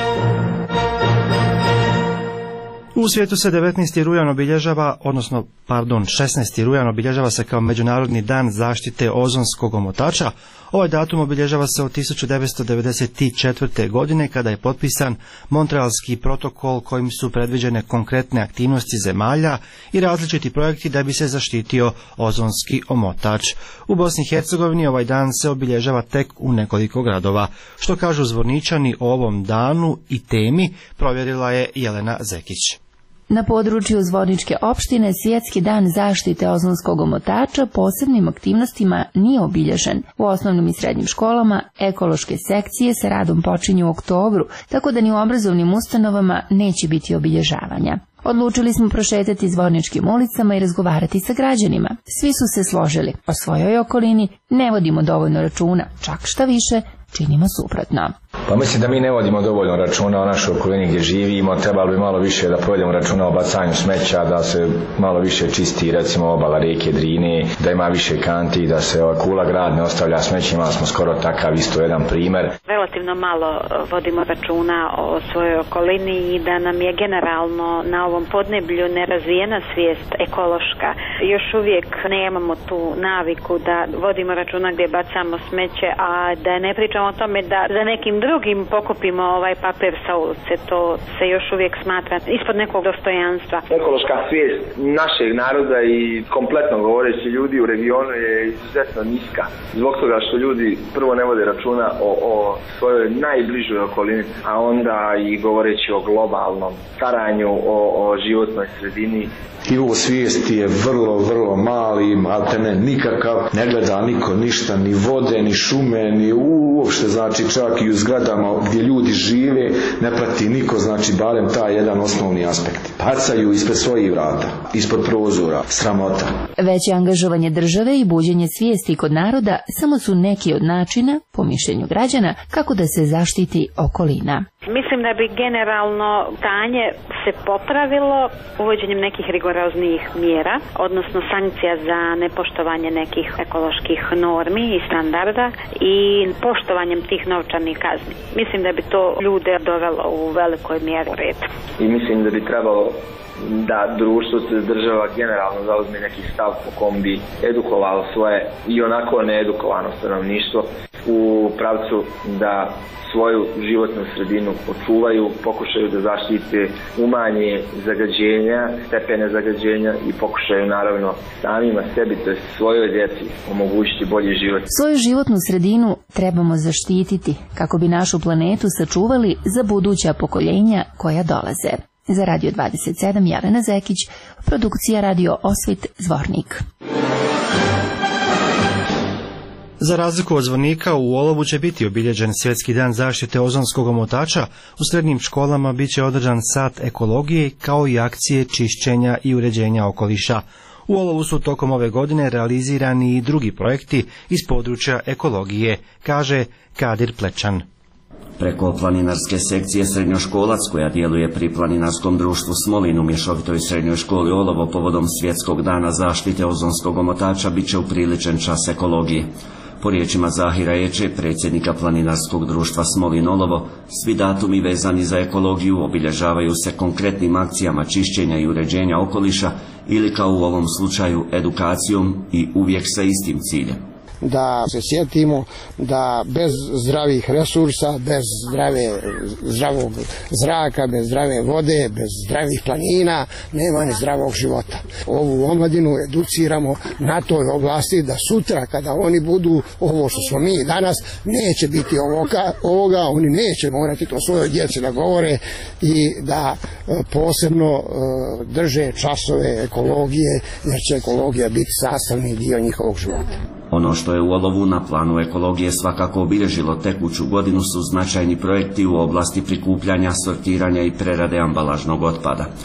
U svijetu se devetnaesti rujan obilježava, odnosno, pardon, šesnaesti rujan obilježava se kao Međunarodni dan zaštite ozonskog omotača. Ovaj datum obilježava se od tisuću devetsto devedeset četvrte. godine kada je potpisan Montrealski protokol kojim su predviđene konkretne aktivnosti zemalja i različiti projekti da bi se zaštitio ozonski omotač. U Bosni i Hercegovini ovaj dan se obilježava tek u nekoliko gradova. Što kažu Zvorničani o ovom danu i temi, provjerila je Jelena Zekić. Na području Zvorničke opštine Svjetski dan zaštite ozonskog omotača posebnim aktivnostima nije obilježen. U osnovnim i srednjim školama ekološke sekcije sa radom počinju u oktobru, tako da ni u obrazovnim ustanovama neće biti obilježavanja. Odlučili smo prošetati Zvorničkim ulicama i razgovarati sa građanima. Svi su se složili. O svojoj okolini ne vodimo dovoljno računa, čak šta više, činimo suprotno. Pa mislim da mi ne vodimo dovoljno računa o našoj okolini gdje živimo, trebalo bi malo više da povedemo računa o bacanju smeća, da se malo više čisti recimo obala rijeke Drine, da ima više kanti, da se ova Kula grad ne ostavlja smeće, imali smo skoro takav isto jedan primjer. Relativno malo vodimo računa o svojoj okolini i da nam je generalno na ovom podneblju nerazvijena svijest ekološka. Još uvijek nemamo tu naviku da vodimo računa gdje bacamo smeće, a da ne pričamo o tome da za nekim drugim pokupimo ovaj papir sa ulice. To se još uvijek smatra ispod nekog dostojanstva. Ekološka svijest našeg naroda i kompletno govoreći ljudi u regionu je izuzetno niska. Zbog toga što ljudi prvo ne vode računa o, o svojoj najbližoj okolini, a onda i govoreći o globalnom staranju, o, o životnoj sredini. Nivo svijesti je vrlo, vrlo mali, maltene nikakav, ne gleda niko ništa, ni vode, ni šume, ni uopšte, znači čak i u zgradama gdje ljudi žive, ne prati niko, znači barem taj jedan osnovni aspekt. Bacaju ispred svojih vrata, ispod prozora, sramota. Veće angažovanje države i buđenje svijesti kod naroda samo su neki od načina, po mišljenju građana, kako da se zaštiti okolina. Mislim da bi generalno stanje se popravilo uvođenjem nekih rigoroznijih mjera, odnosno sankcija za nepoštovanje nekih ekoloških normi i standarda i poštovanjem tih novčanih kazni. Mislim da bi to ljude dovelo u velikoj mjeri u red. I mislim da bi trebalo da društvo, država generalno zauzme neki stav po kom bi edukovalo svoje i onako needukovano stanovništvo u pravcu da svoju životnu sredinu očuvaju, pokušaju da zaštite, umanje zagađenja, stepene zagađenja i pokušaju naravno samima sebi, to je svojoj djeci, omogućiti bolji život. Svoju životnu sredinu trebamo zaštititi kako bi našu planetu sačuvali za buduća pokoljenja koja dolaze. Za Radio dvadeset sedam Jelena Zekić, produkcija Radio Osvit Zvornik. Za razliku od Zvornika, u Olovu će biti obilježen Svjetski dan zaštite ozonskog omotača. U srednjim školama bit će održan sat ekologije kao i akcije čišćenja i uređenja okoliša. U Olovu su tokom ove godine realizirani i drugi projekti iz područja ekologije, kaže Kadir Plečan. Preko planinarske sekcije srednjoškolac koja djeluje pri planinarskom društvu Smolin u mješovitoj srednjoj školi Olovo povodom Svjetskog dana zaštite ozonskog omotača bit će upriličen čas ekologije. Po riječima Zahira Eče, predsjednika planinarskog društva Smolin Olovo, svi datumi vezani za ekologiju obilježavaju se konkretnim akcijama čišćenja i uređenja okoliša ili kao u ovom slučaju edukacijom i uvijek sa istim ciljem. Da se sjetimo da bez zdravih resursa, bez zdrave, zdravog zraka, bez zdrave vode, bez zdravih planina, nema ni zdravog života. Ovu omladinu educiramo na toj oblasti da sutra kada oni budu ovo što smo mi danas, neće biti ovoga, ovoga oni neće morati to svojoj djeci da govore i da posebno drže časove ekologije, jer će ekologija biti sastavni dio njihovog života. Ono što je u Olovu na planu ekologije svakako obilježilo tekuću godinu su značajni projekti u oblasti prikupljanja, sortiranja i prerade ambalažnog otpada.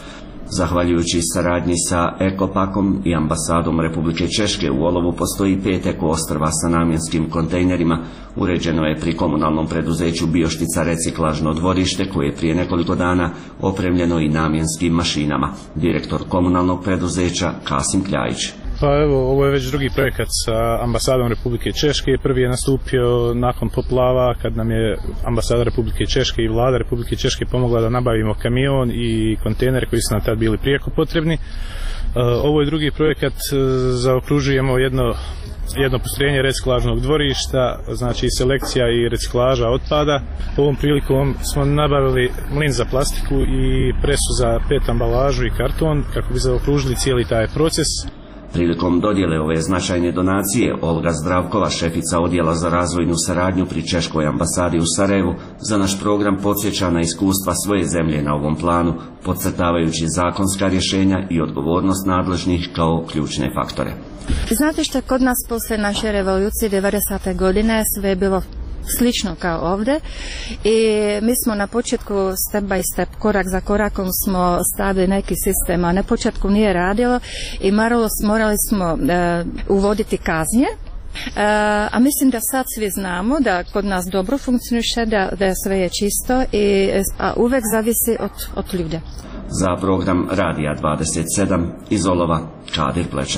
Zahvaljujući saradnji sa Ekopakom i ambasadom Republike Češke u Olovu postoji pet eko ostrva sa namjenskim kontejnerima. Uređeno je pri komunalnom preduzeću Bioštica reciklažno dvorište koje je prije nekoliko dana opremljeno i namjenskim mašinama. Direktor komunalnog preduzeća Kasim Kljajić. Pa evo, ovo je već drugi projekat sa ambasadom Republike Češke. Prvi je nastupio nakon poplava kad nam je ambasada Republike Češke i vlada Republike Češke pomogla da nabavimo kamion i kontejnere koji su nam tad bili prijeko potrebni. Ovo je drugi projekat, zaokružujemo jedno, jedno postrojenje reciklažnog dvorišta, znači selekcija i reciklaža otpada. Ovom prilikom smo nabavili mlin za plastiku i presu za pet ambalažu i karton kako bi zaokružili cijeli taj proces. Prilikom dodjele ove značajne donacije, Olga Zdravkova, šefica odjela za razvojnu saradnju pri Češkoj ambasadi u Sarajevu, za naš program podsjeća na iskustva svoje zemlje na ovom planu, podcrtavajući zakonska rješenja i odgovornost nadležnih kao ključne faktore. Znate što, kod nas posle naše revolucije devedesete godine sve je bilo slično kao ovdje i mi smo na početku step by step, korak za korakom smo stavili neki sistem, a na početku nije radilo i morali, morali smo uh, uvoditi kaznje. Uh, a mislim da sad svi znamo da kod nas dobro funkcioniše, da, da sve je čisto i a uvek zavisi od, od ljude. Za program Radija dvadeset sedam iz Olova, Kadir Plečer.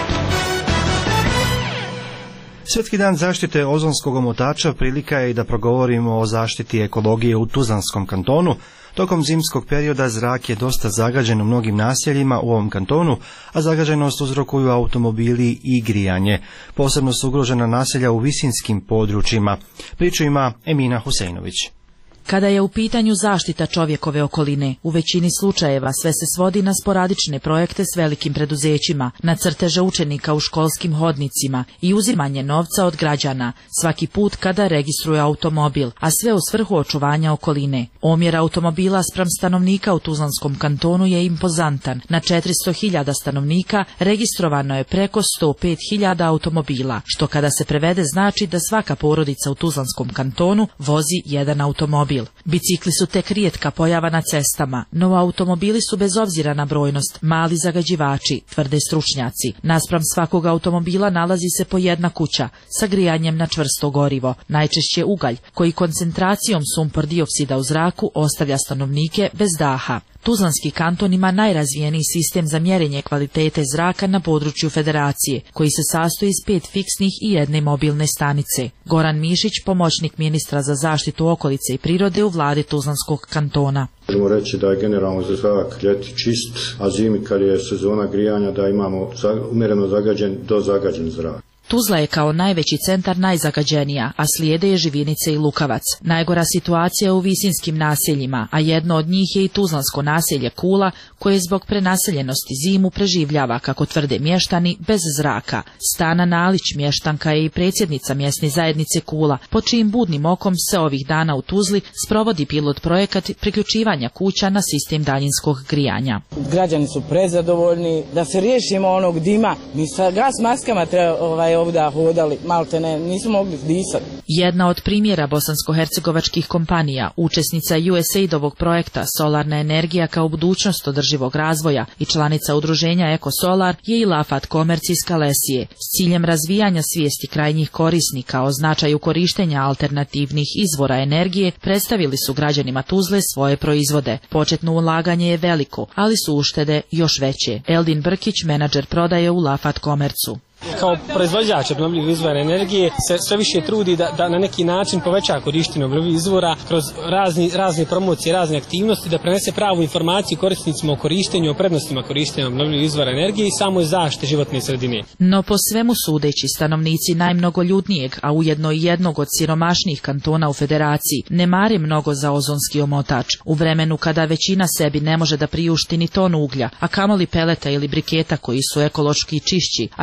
Svjetski dan zaštite ozonskog omotača prilika je i da progovorimo o zaštiti ekologije u Tuzlanskom kantonu. Tokom zimskog perioda zrak je dosta zagađen u mnogim naseljima u ovom kantonu, a zagađenost uzrokuju automobili i grijanje. Posebno su ugrožena naselja u visinskim područjima. Priču ima Emina Huseinović. Kada je u pitanju zaštita čovjekove okoline, u većini slučajeva sve se svodi na sporadične projekte s velikim preduzećima, na crteže učenika u školskim hodnicima i uzimanje novca od građana svaki put kada registruje automobil, a sve u svrhu očuvanja okoline. Omjer automobila spram stanovnika u Tuzlanskom kantonu je impozantan. Na četiristo hiljada stanovnika registrovano je preko sto pet hiljada automobila, što kada se prevede znači da svaka porodica u Tuzlanskom kantonu vozi jedan automobil. Bicikli su tek rijetka pojava na cestama, no automobili su bez obzira na brojnost mali zagađivači, tvrde stručnjaci. Naspram svakog automobila nalazi se po jedna kuća sa grijanjem na čvrsto gorivo, najčešće ugalj, koji koncentracijom sumpor dioksida u zraku ostavlja stanovnike bez daha. Tuzlanski kanton ima najrazvijeniji sistem za mjerenje kvalitete zraka na području federacije, koji se sastoji iz pet fiksnih i jedne mobilne stanice. Goran Mišić, pomoćnik ministra za zaštitu okolice i prirode u vladi Tuzlanskog kantona. Možemo reći da je generalno zrak ljeti čist, a zimi kad je sezona grijanja da imamo umjereno zagađen do zagađen zrak. Tuzla je kao najveći centar najzagađenija, a slijede je Živinice i Lukavac. Najgora situacija u visinskim naseljima, a jedno od njih je i tuzlansko naselje Kula, koje zbog prenaseljenosti zimu preživljava, kako tvrde mještani, bez zraka. Stana Nalić, mještanka je i predsjednica mjesne zajednice Kula, pod čijim budnim okom se ovih dana u Tuzli sprovodi pilot projekat priključivanja kuća na sistem daljinskog grijanja. Građani su prezadovoljni da se riješimo onog dima. Mi sa gas maskama treba ovaj, ovdje hodali, malte ne, nismo mogli disati. Jedna od primjera bosansko-hercegovačkih kompanija, učesnica U S A I D-ovog projekta Solarna energija kao budućnost održivog razvoja i članica udruženja EkoSolar je i Lafat Komerc iz Kalesije. S ciljem razvijanja svijesti krajnjih korisnika o značaju korištenja alternativnih izvora energije predstavili su građanima Tuzle svoje proizvode. Početno ulaganje je veliko, ali su uštede još veće. Eldin Brkić, menadžer prodaje u Lafat Komercu. Kao proizvođač obnovljivih izvora energije se sve više trudi da, da na neki način poveća korištenje obnovljivih izvora kroz razni, razne promocije, razne aktivnosti, da prenese pravu informaciju korisnicima o korištenju, o prednostima korištenja obnovljivih izvora energije i samoj zaštite životne sredine. No po svemu sudeći, stanovnici najmnogoljudnijeg, a ujedno i jednog od siromašnijih kantona u federaciji, ne mare mnogo za ozonski omotač. U vremenu kada većina sebi ne može da priušti ni ton uglja, a kamoli peleta ili briketa koji su ekološki čišći, a čije cijene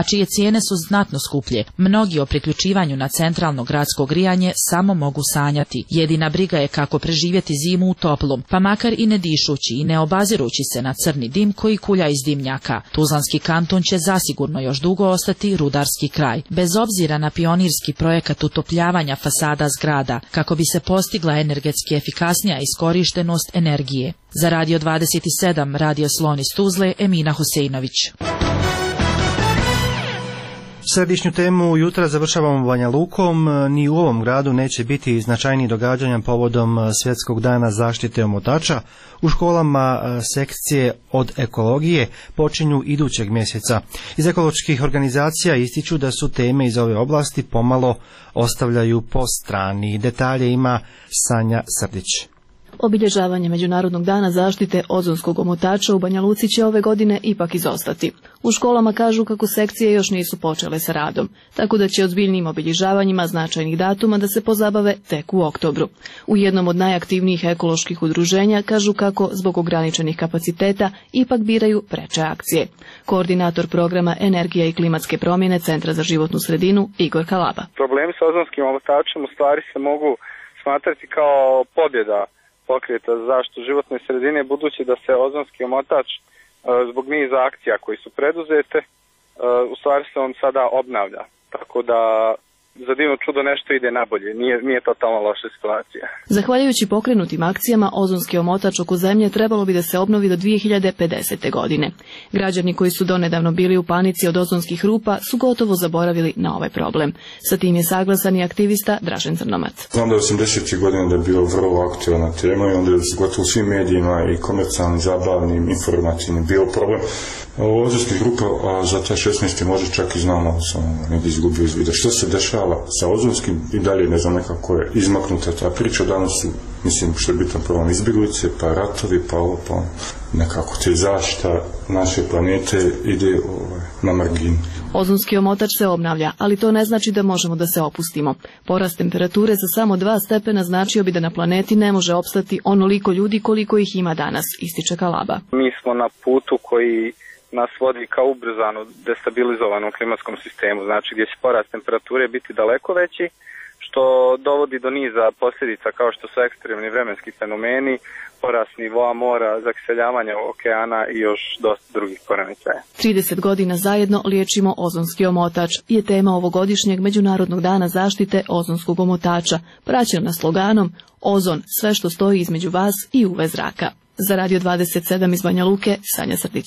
Cijene su znatno skuplje. Mnogi o priključivanju na centralno gradsko grijanje samo mogu sanjati. Jedina briga je kako preživjeti zimu u toplom, pa makar i ne dišući i ne obazirući se na crni dim koji kulja iz dimnjaka. Tuzlanski kanton će zasigurno još dugo ostati rudarski kraj, bez obzira na pionirski projekat utopljavanja fasada zgrada, kako bi se postigla energetski efikasnija iskorištenost energije. Za Radio dvadeset sedam, Radio Slon iz Tuzle, Emina Huseinović. Središnju temu jutra završavamo Banja Lukom. Ni u ovom gradu neće biti značajnijih događanja povodom Svjetskog dana zaštite omotača. U školama sekcije od ekologije počinju idućeg mjeseca. Iz ekoloških organizacija ističu da su teme iz ove oblasti pomalo ostavljaju po strani. Detalje ima Sanja Srdić. Obilježavanje Međunarodnog dana zaštite ozonskog omotača u Banja Luci će ove godine ipak izostati. U školama kažu kako sekcije još nisu počele sa radom, tako da će ozbiljnijim obilježavanjima značajnih datuma da se pozabave tek u oktobru. U jednom od najaktivnijih ekoloških udruženja kažu kako zbog ograničenih kapaciteta ipak biraju preče akcije. Koordinator programa Energija i klimatske promjene Centra za životnu sredinu Igor Kalaba. Problemi sa ozonskim omotačem u stvari se mogu smatrati kao pobjeda pokreta za zaštitu životne sredine, budući da se ozonski omotač zbog niza akcija koji su preduzete, u stvari se on sada obnavlja. Tako da za divno čudo nešto ide nabolje, nije, nije totalno loša situacija. Zahvaljujući pokrenutim akcijama, ozonski omotač oko zemlje trebalo bi da se obnovi do dvije hiljade pedesete. godine. Građani koji su donedavno bili u panici od ozonskih rupa su gotovo zaboravili na ovaj problem. Sa tim je saglasan i aktivista Dražen Crnomac. Znam da je osamdesetih godina da je bilo vrlo aktualna tema i onda je gotovo u svim medijima i komercijalnim, zabavnim, informativnim bio problem. Ozonskih rupa a za taj šesnaesti može čak i znamo, sam negdje izgubio iz vida. Što se dešava sa ozonskim i dalje, ne znam, nekako je izmaknuta ta priča. Danas su, mislim, što je bitan problem, izbjeglice, pa ratovi, pa ovo, pa nekako te zaštita naše planete ide ovaj, na marginu. Ozonski omotač se obnavlja, ali to ne znači da možemo da se opustimo. Porast temperature za samo dva stepena značio bi da na planeti ne može opstati onoliko ljudi koliko ih ima danas, ističe Kalaba. Mi smo na putu koji nas vodi ka ubrzano destabilizovanom klimatskom sistemu, znači gdje će porast temperature biti daleko veći, što dovodi do niza posljedica kao što su ekstremni vremenski fenomeni, porast nivoa mora, zakiseljavanja okeana i još dosta drugih poremećaja. trideset godina zajedno liječimo ozonski omotač je tema ovogodišnjeg Međunarodnog dana zaštite ozonskog omotača, praćena sloganom Ozon, sve što stoji između vas i U V zraka. Za Radio dvadeset sedam iz Banja Luke, Sanja Srdić.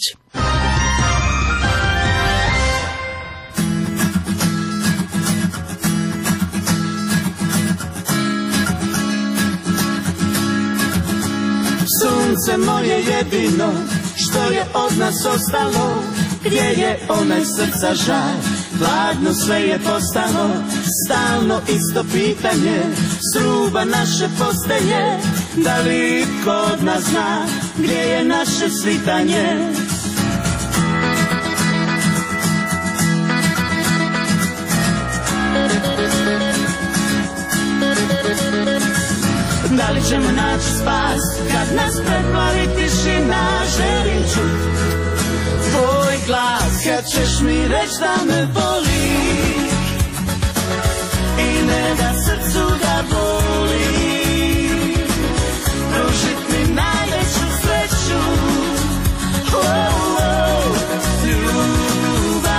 Sunce moje jedino, što je od nas ostalo, gdje je onaj srca žar, hladno sve je postalo, stalno isto pitanje, s ruba naše postelje, da li itko od nas zna, gdje je naše svitanje. Da li ćemo naći spas kad nas preplavi tišina, želim čut tvoj glas kad ćeš mi reći da me voliš i ne da srcu da boli, pružit mi najveću sreću, oh, oh, ljubav.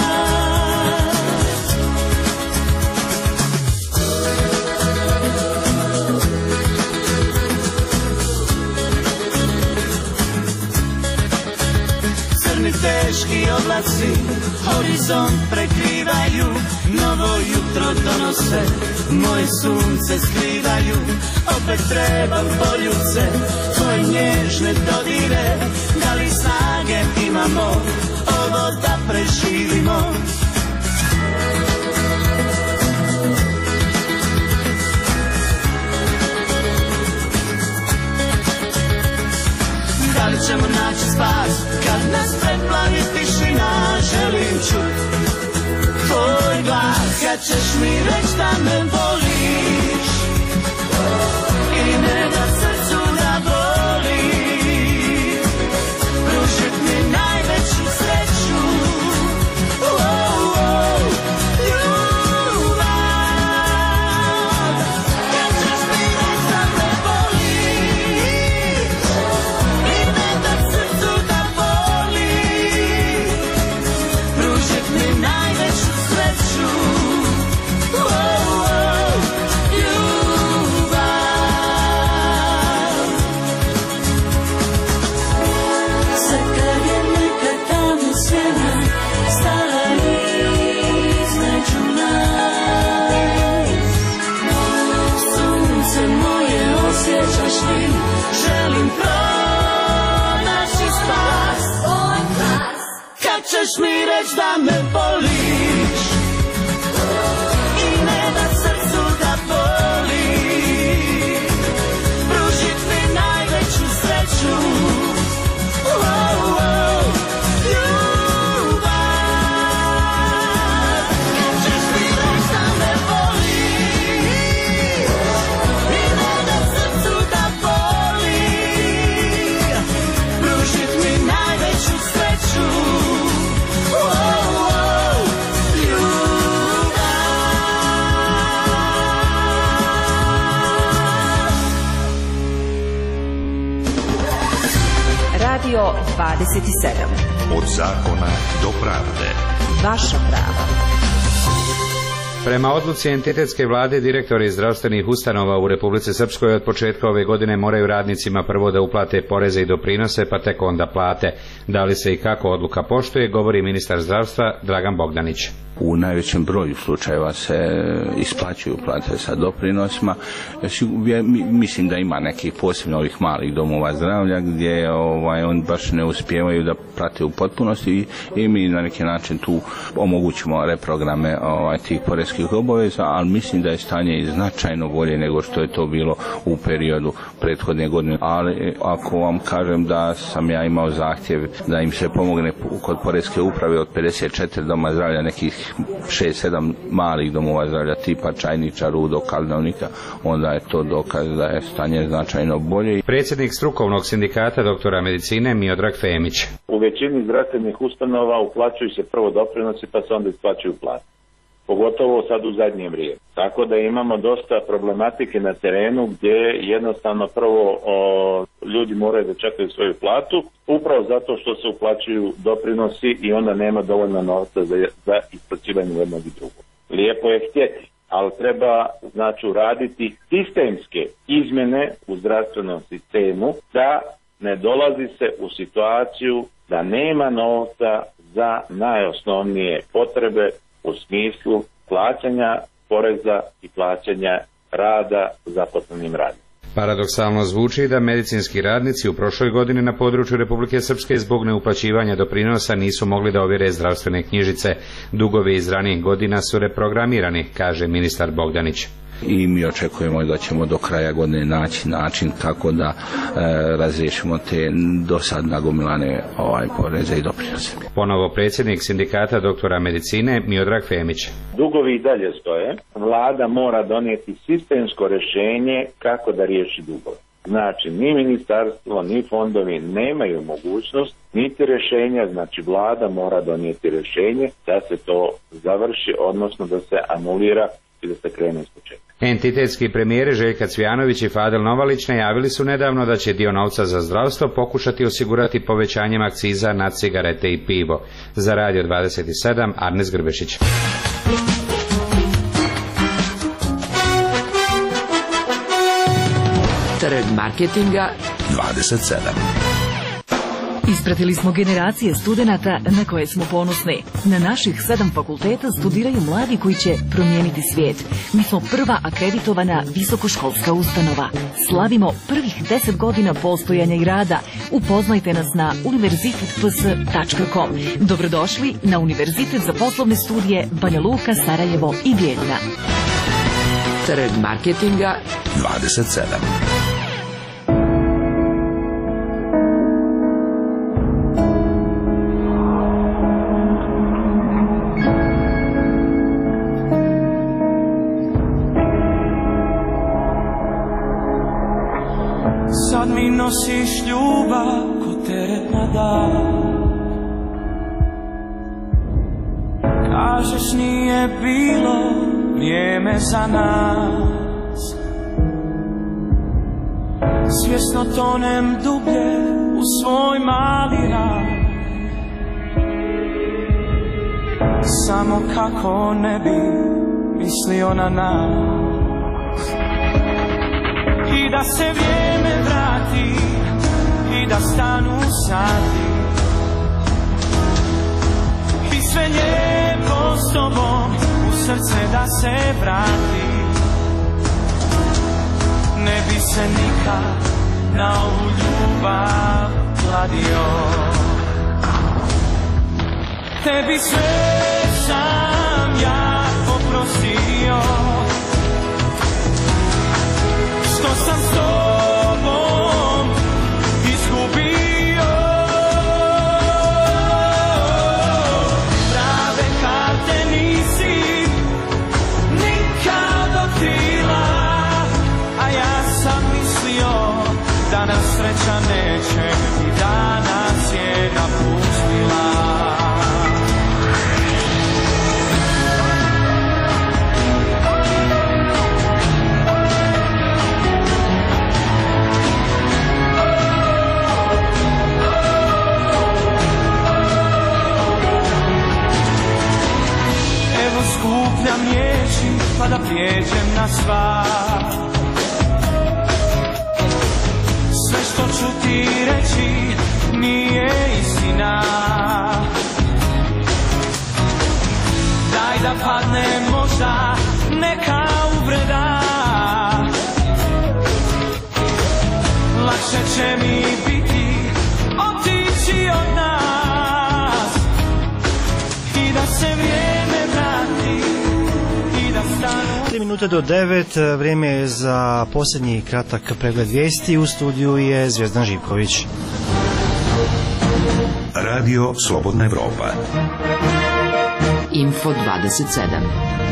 Teški oblaci horizont prekrivaju, novo jutro donose, moje sunce skrivaju, opet trebam poljuce, tvoje nježne dodire, da li snage imamo ovo da preživimo. Da li ćemo naći spas kad nas preplavi tišina, želim čut tvoj glas kad ćeš mi reći da me voliš i ne da srcu da boli, pružit mi najveću sreću, oh, oh. dvadeset sedam. Od zakona do pravde. Vaša prava. Prema odluci entitetske vlade, direktori zdravstvenih ustanova u Republici Srpskoj od početka ove godine moraju radnicima prvo da uplate poreze i doprinose, pa tek onda plate. Da li se i kako odluka poštuje, govori ministar zdravstva Dragan Bogdanić. U najvećem broju slučajeva se isplaćuju plate sa doprinosima. Mislim da ima nekih posebno ovih malih domova zdravlja gdje ovaj, oni baš ne uspijevaju da prate u potpunosti i, i mi na neki način tu omogućimo reprograme ovaj, tih poreskih obaveza, ali mislim da je stanje i značajno bolje nego što je to bilo u periodu prethodne godine. Ali ako vam kažem da sam ja imao zahtjev da im se pomogne kod poreske uprave od pedeset četiri doma zdravlja, nekih šest sedam malih domova zdravlja tipa Čajniča, Rudo, Kalnovnika, onda je to dokaz da je stanje značajno bolje. Predsjednik strukovnog sindikata doktora medicine Miodrag Femić. U većini zdravstvenih ustanova uplaćuju se prvo doprinosi pa se onda isplaćuju plate. Pogotovo sad u zadnje vrijeme. Tako da imamo dosta problematike na terenu gdje jednostavno prvo o, ljudi moraju da čekaju svoju platu, upravo zato što se uplaćuju doprinosi i onda nema dovoljno novca za, za isplaćivanje jednog i drugog. Lijepo je htjeti, ali treba znači uraditi sistemske izmjene u zdravstvenom sistemu da ne dolazi se u situaciju da nema novca za najosnovnije potrebe u smislu plaćanja poreza i plaćanja rada zaposlenim radnicima. Paradoksalno zvuči da medicinski radnici u prošloj godini na području Republike Srpske zbog neuplaćivanja doprinosa nisu mogli da ovjere zdravstvene knjižice. Dugovi iz ranijih godina su reprogramirani, kaže ministar Bogdanić. I mi očekujemo da ćemo do kraja godine naći način kako da e, razriješimo te do sad nagomilane ovaj, poreze i doprinose. Ponovo predsjednik sindikata doktora medicine Miodrag Femić. Dugovi i dalje stoje. Vlada mora donijeti sistemsko rješenje kako da riješi dugove. Znači, ni ministarstvo, ni fondovi nemaju mogućnost, niti rješenja, znači vlada mora donijeti rješenje da se to završi, odnosno da se anulira i da se krene iz početka. Entitetski premijeri Željka Cvijanović i Fadel Novalić najavili su nedavno da će dio novca za zdravstvo pokušati osigurati povećanjem akciza na cigarete i pivo. Za Radio dvadeset sedam, Arnes Grbešić. Trg marketinga dvadeset sedam. Ispratili smo generacije studenata na koje smo ponosni. Na naših sedam fakulteta studiraju mladi koji će promijeniti svijet. Mi smo prva akreditovana visokoškolska ustanova. Slavimo prvih deset godina postojanja i rada. Upoznajte nas na univerzitet p s tačka com. Dobrodošli na Univerzitet za poslovne studije Banja Luka, Sarajevo i Bijeljina. Trg marketinga dvadeset sedam. Sad mi nosiš ljubav ko teret na dan. Kažeš nije bilo vrijeme za nas. Svjesno tonem dublje u svoj mali raj. Samo kako ne bi mislio na nas. I da se vrijeme vrati i da stanu sati i sve lijepo s tobom u srce da se vrati. Ne bi se nikad na ovu ljubav kladio. Tebi sve sam ja oprostio, što sam s tobom izgubio. Prave karte nisi nikad otkrila, a ja sam mislio da nas sreća neće i da nas je napustila. Skupljam riječi pa da prijeđem na sva. Sve što ću ti reći nije istina. Daj da padne možda neka uvreda. Lakše će mi biti otići od nas i da se vrijeme vrati i da stanu. Tri minute do devet, vrijeme je za posljednji kratak pregled vijesti. U studiju je Zvijezdan Živković. Radio Slobodna Evropa. Info dvadeset sedam.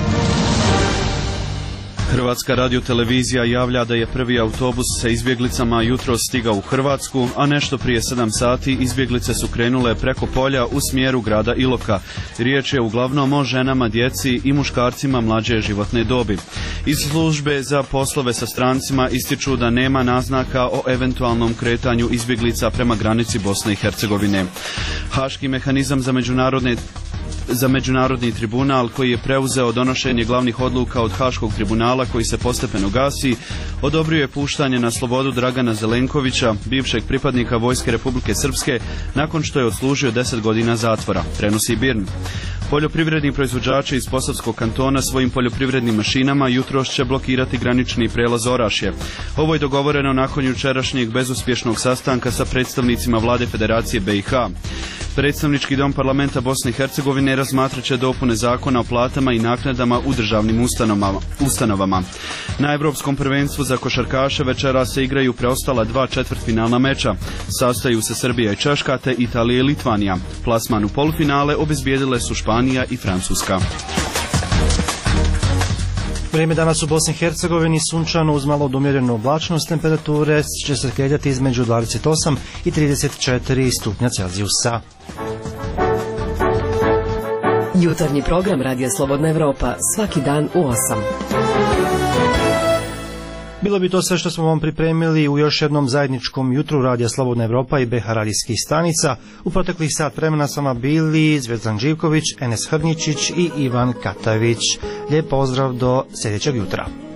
Hrvatska radiotelevizija javlja da je prvi autobus sa izbjeglicama jutro stigao u Hrvatsku, a nešto prije sedam sati izbjeglice su krenule preko polja u smjeru grada Iloka. Riječ je uglavnom o ženama, djeci i muškarcima mlađe životne dobi. Iz službe za poslove sa strancima ističu da nema naznaka o eventualnom kretanju izbjeglica prema granici Bosne i Hercegovine. Haški mehanizam za međunarodne za međunarodni tribunal koji je preuzeo donošenje glavnih odluka od Haškog tribunala koji se postepeno gasi, odobrio je puštanje na slobodu Dragana Zelenkovića, bivšeg pripadnika Vojske Republike Srpske, nakon što je odslužio deset godina zatvora, prenosi Birn. Poljoprivredni proizvođači iz Posavskog kantona svojim poljoprivrednim mašinama jutros će blokirati granični prelaz Orašje. Ovo je dogovoreno nakon jučerašnjeg bezuspješnog sastanka sa predstavnicima vlade Federacije B i H. Predstavnički dom parlamenta Bosne i Hercegovine razmatrat će dopune zakona o platama i naknadama u državnim ustanovama. Na Europskom prvenstvu za košarkaše večera se igraju preostala dva četvrtfinalna meča. Sastaju se Srbija i Češka te Italija i Litvanija. Plasman u polufinale obezbijedile su Španija i Francuska. Vrijeme danas u Bosni i Hercegovini sunčano uz malo domjerenu oblačnost, temperature će se kretati između dvadeset osam i trideset četiri stupnja Celzijusa. Jutarnji program Radija Slobodna Evropa svaki dan u osam. Bilo bi to sve što smo vam pripremili u još jednom zajedničkom jutru Radija Slobodna Evropa i B H radijskih stanica. U proteklih sat vremena s vama bili Zvijezdan Živković, Enes Hrničić i Ivan Katavić. Lijep pozdrav do sljedećeg jutra.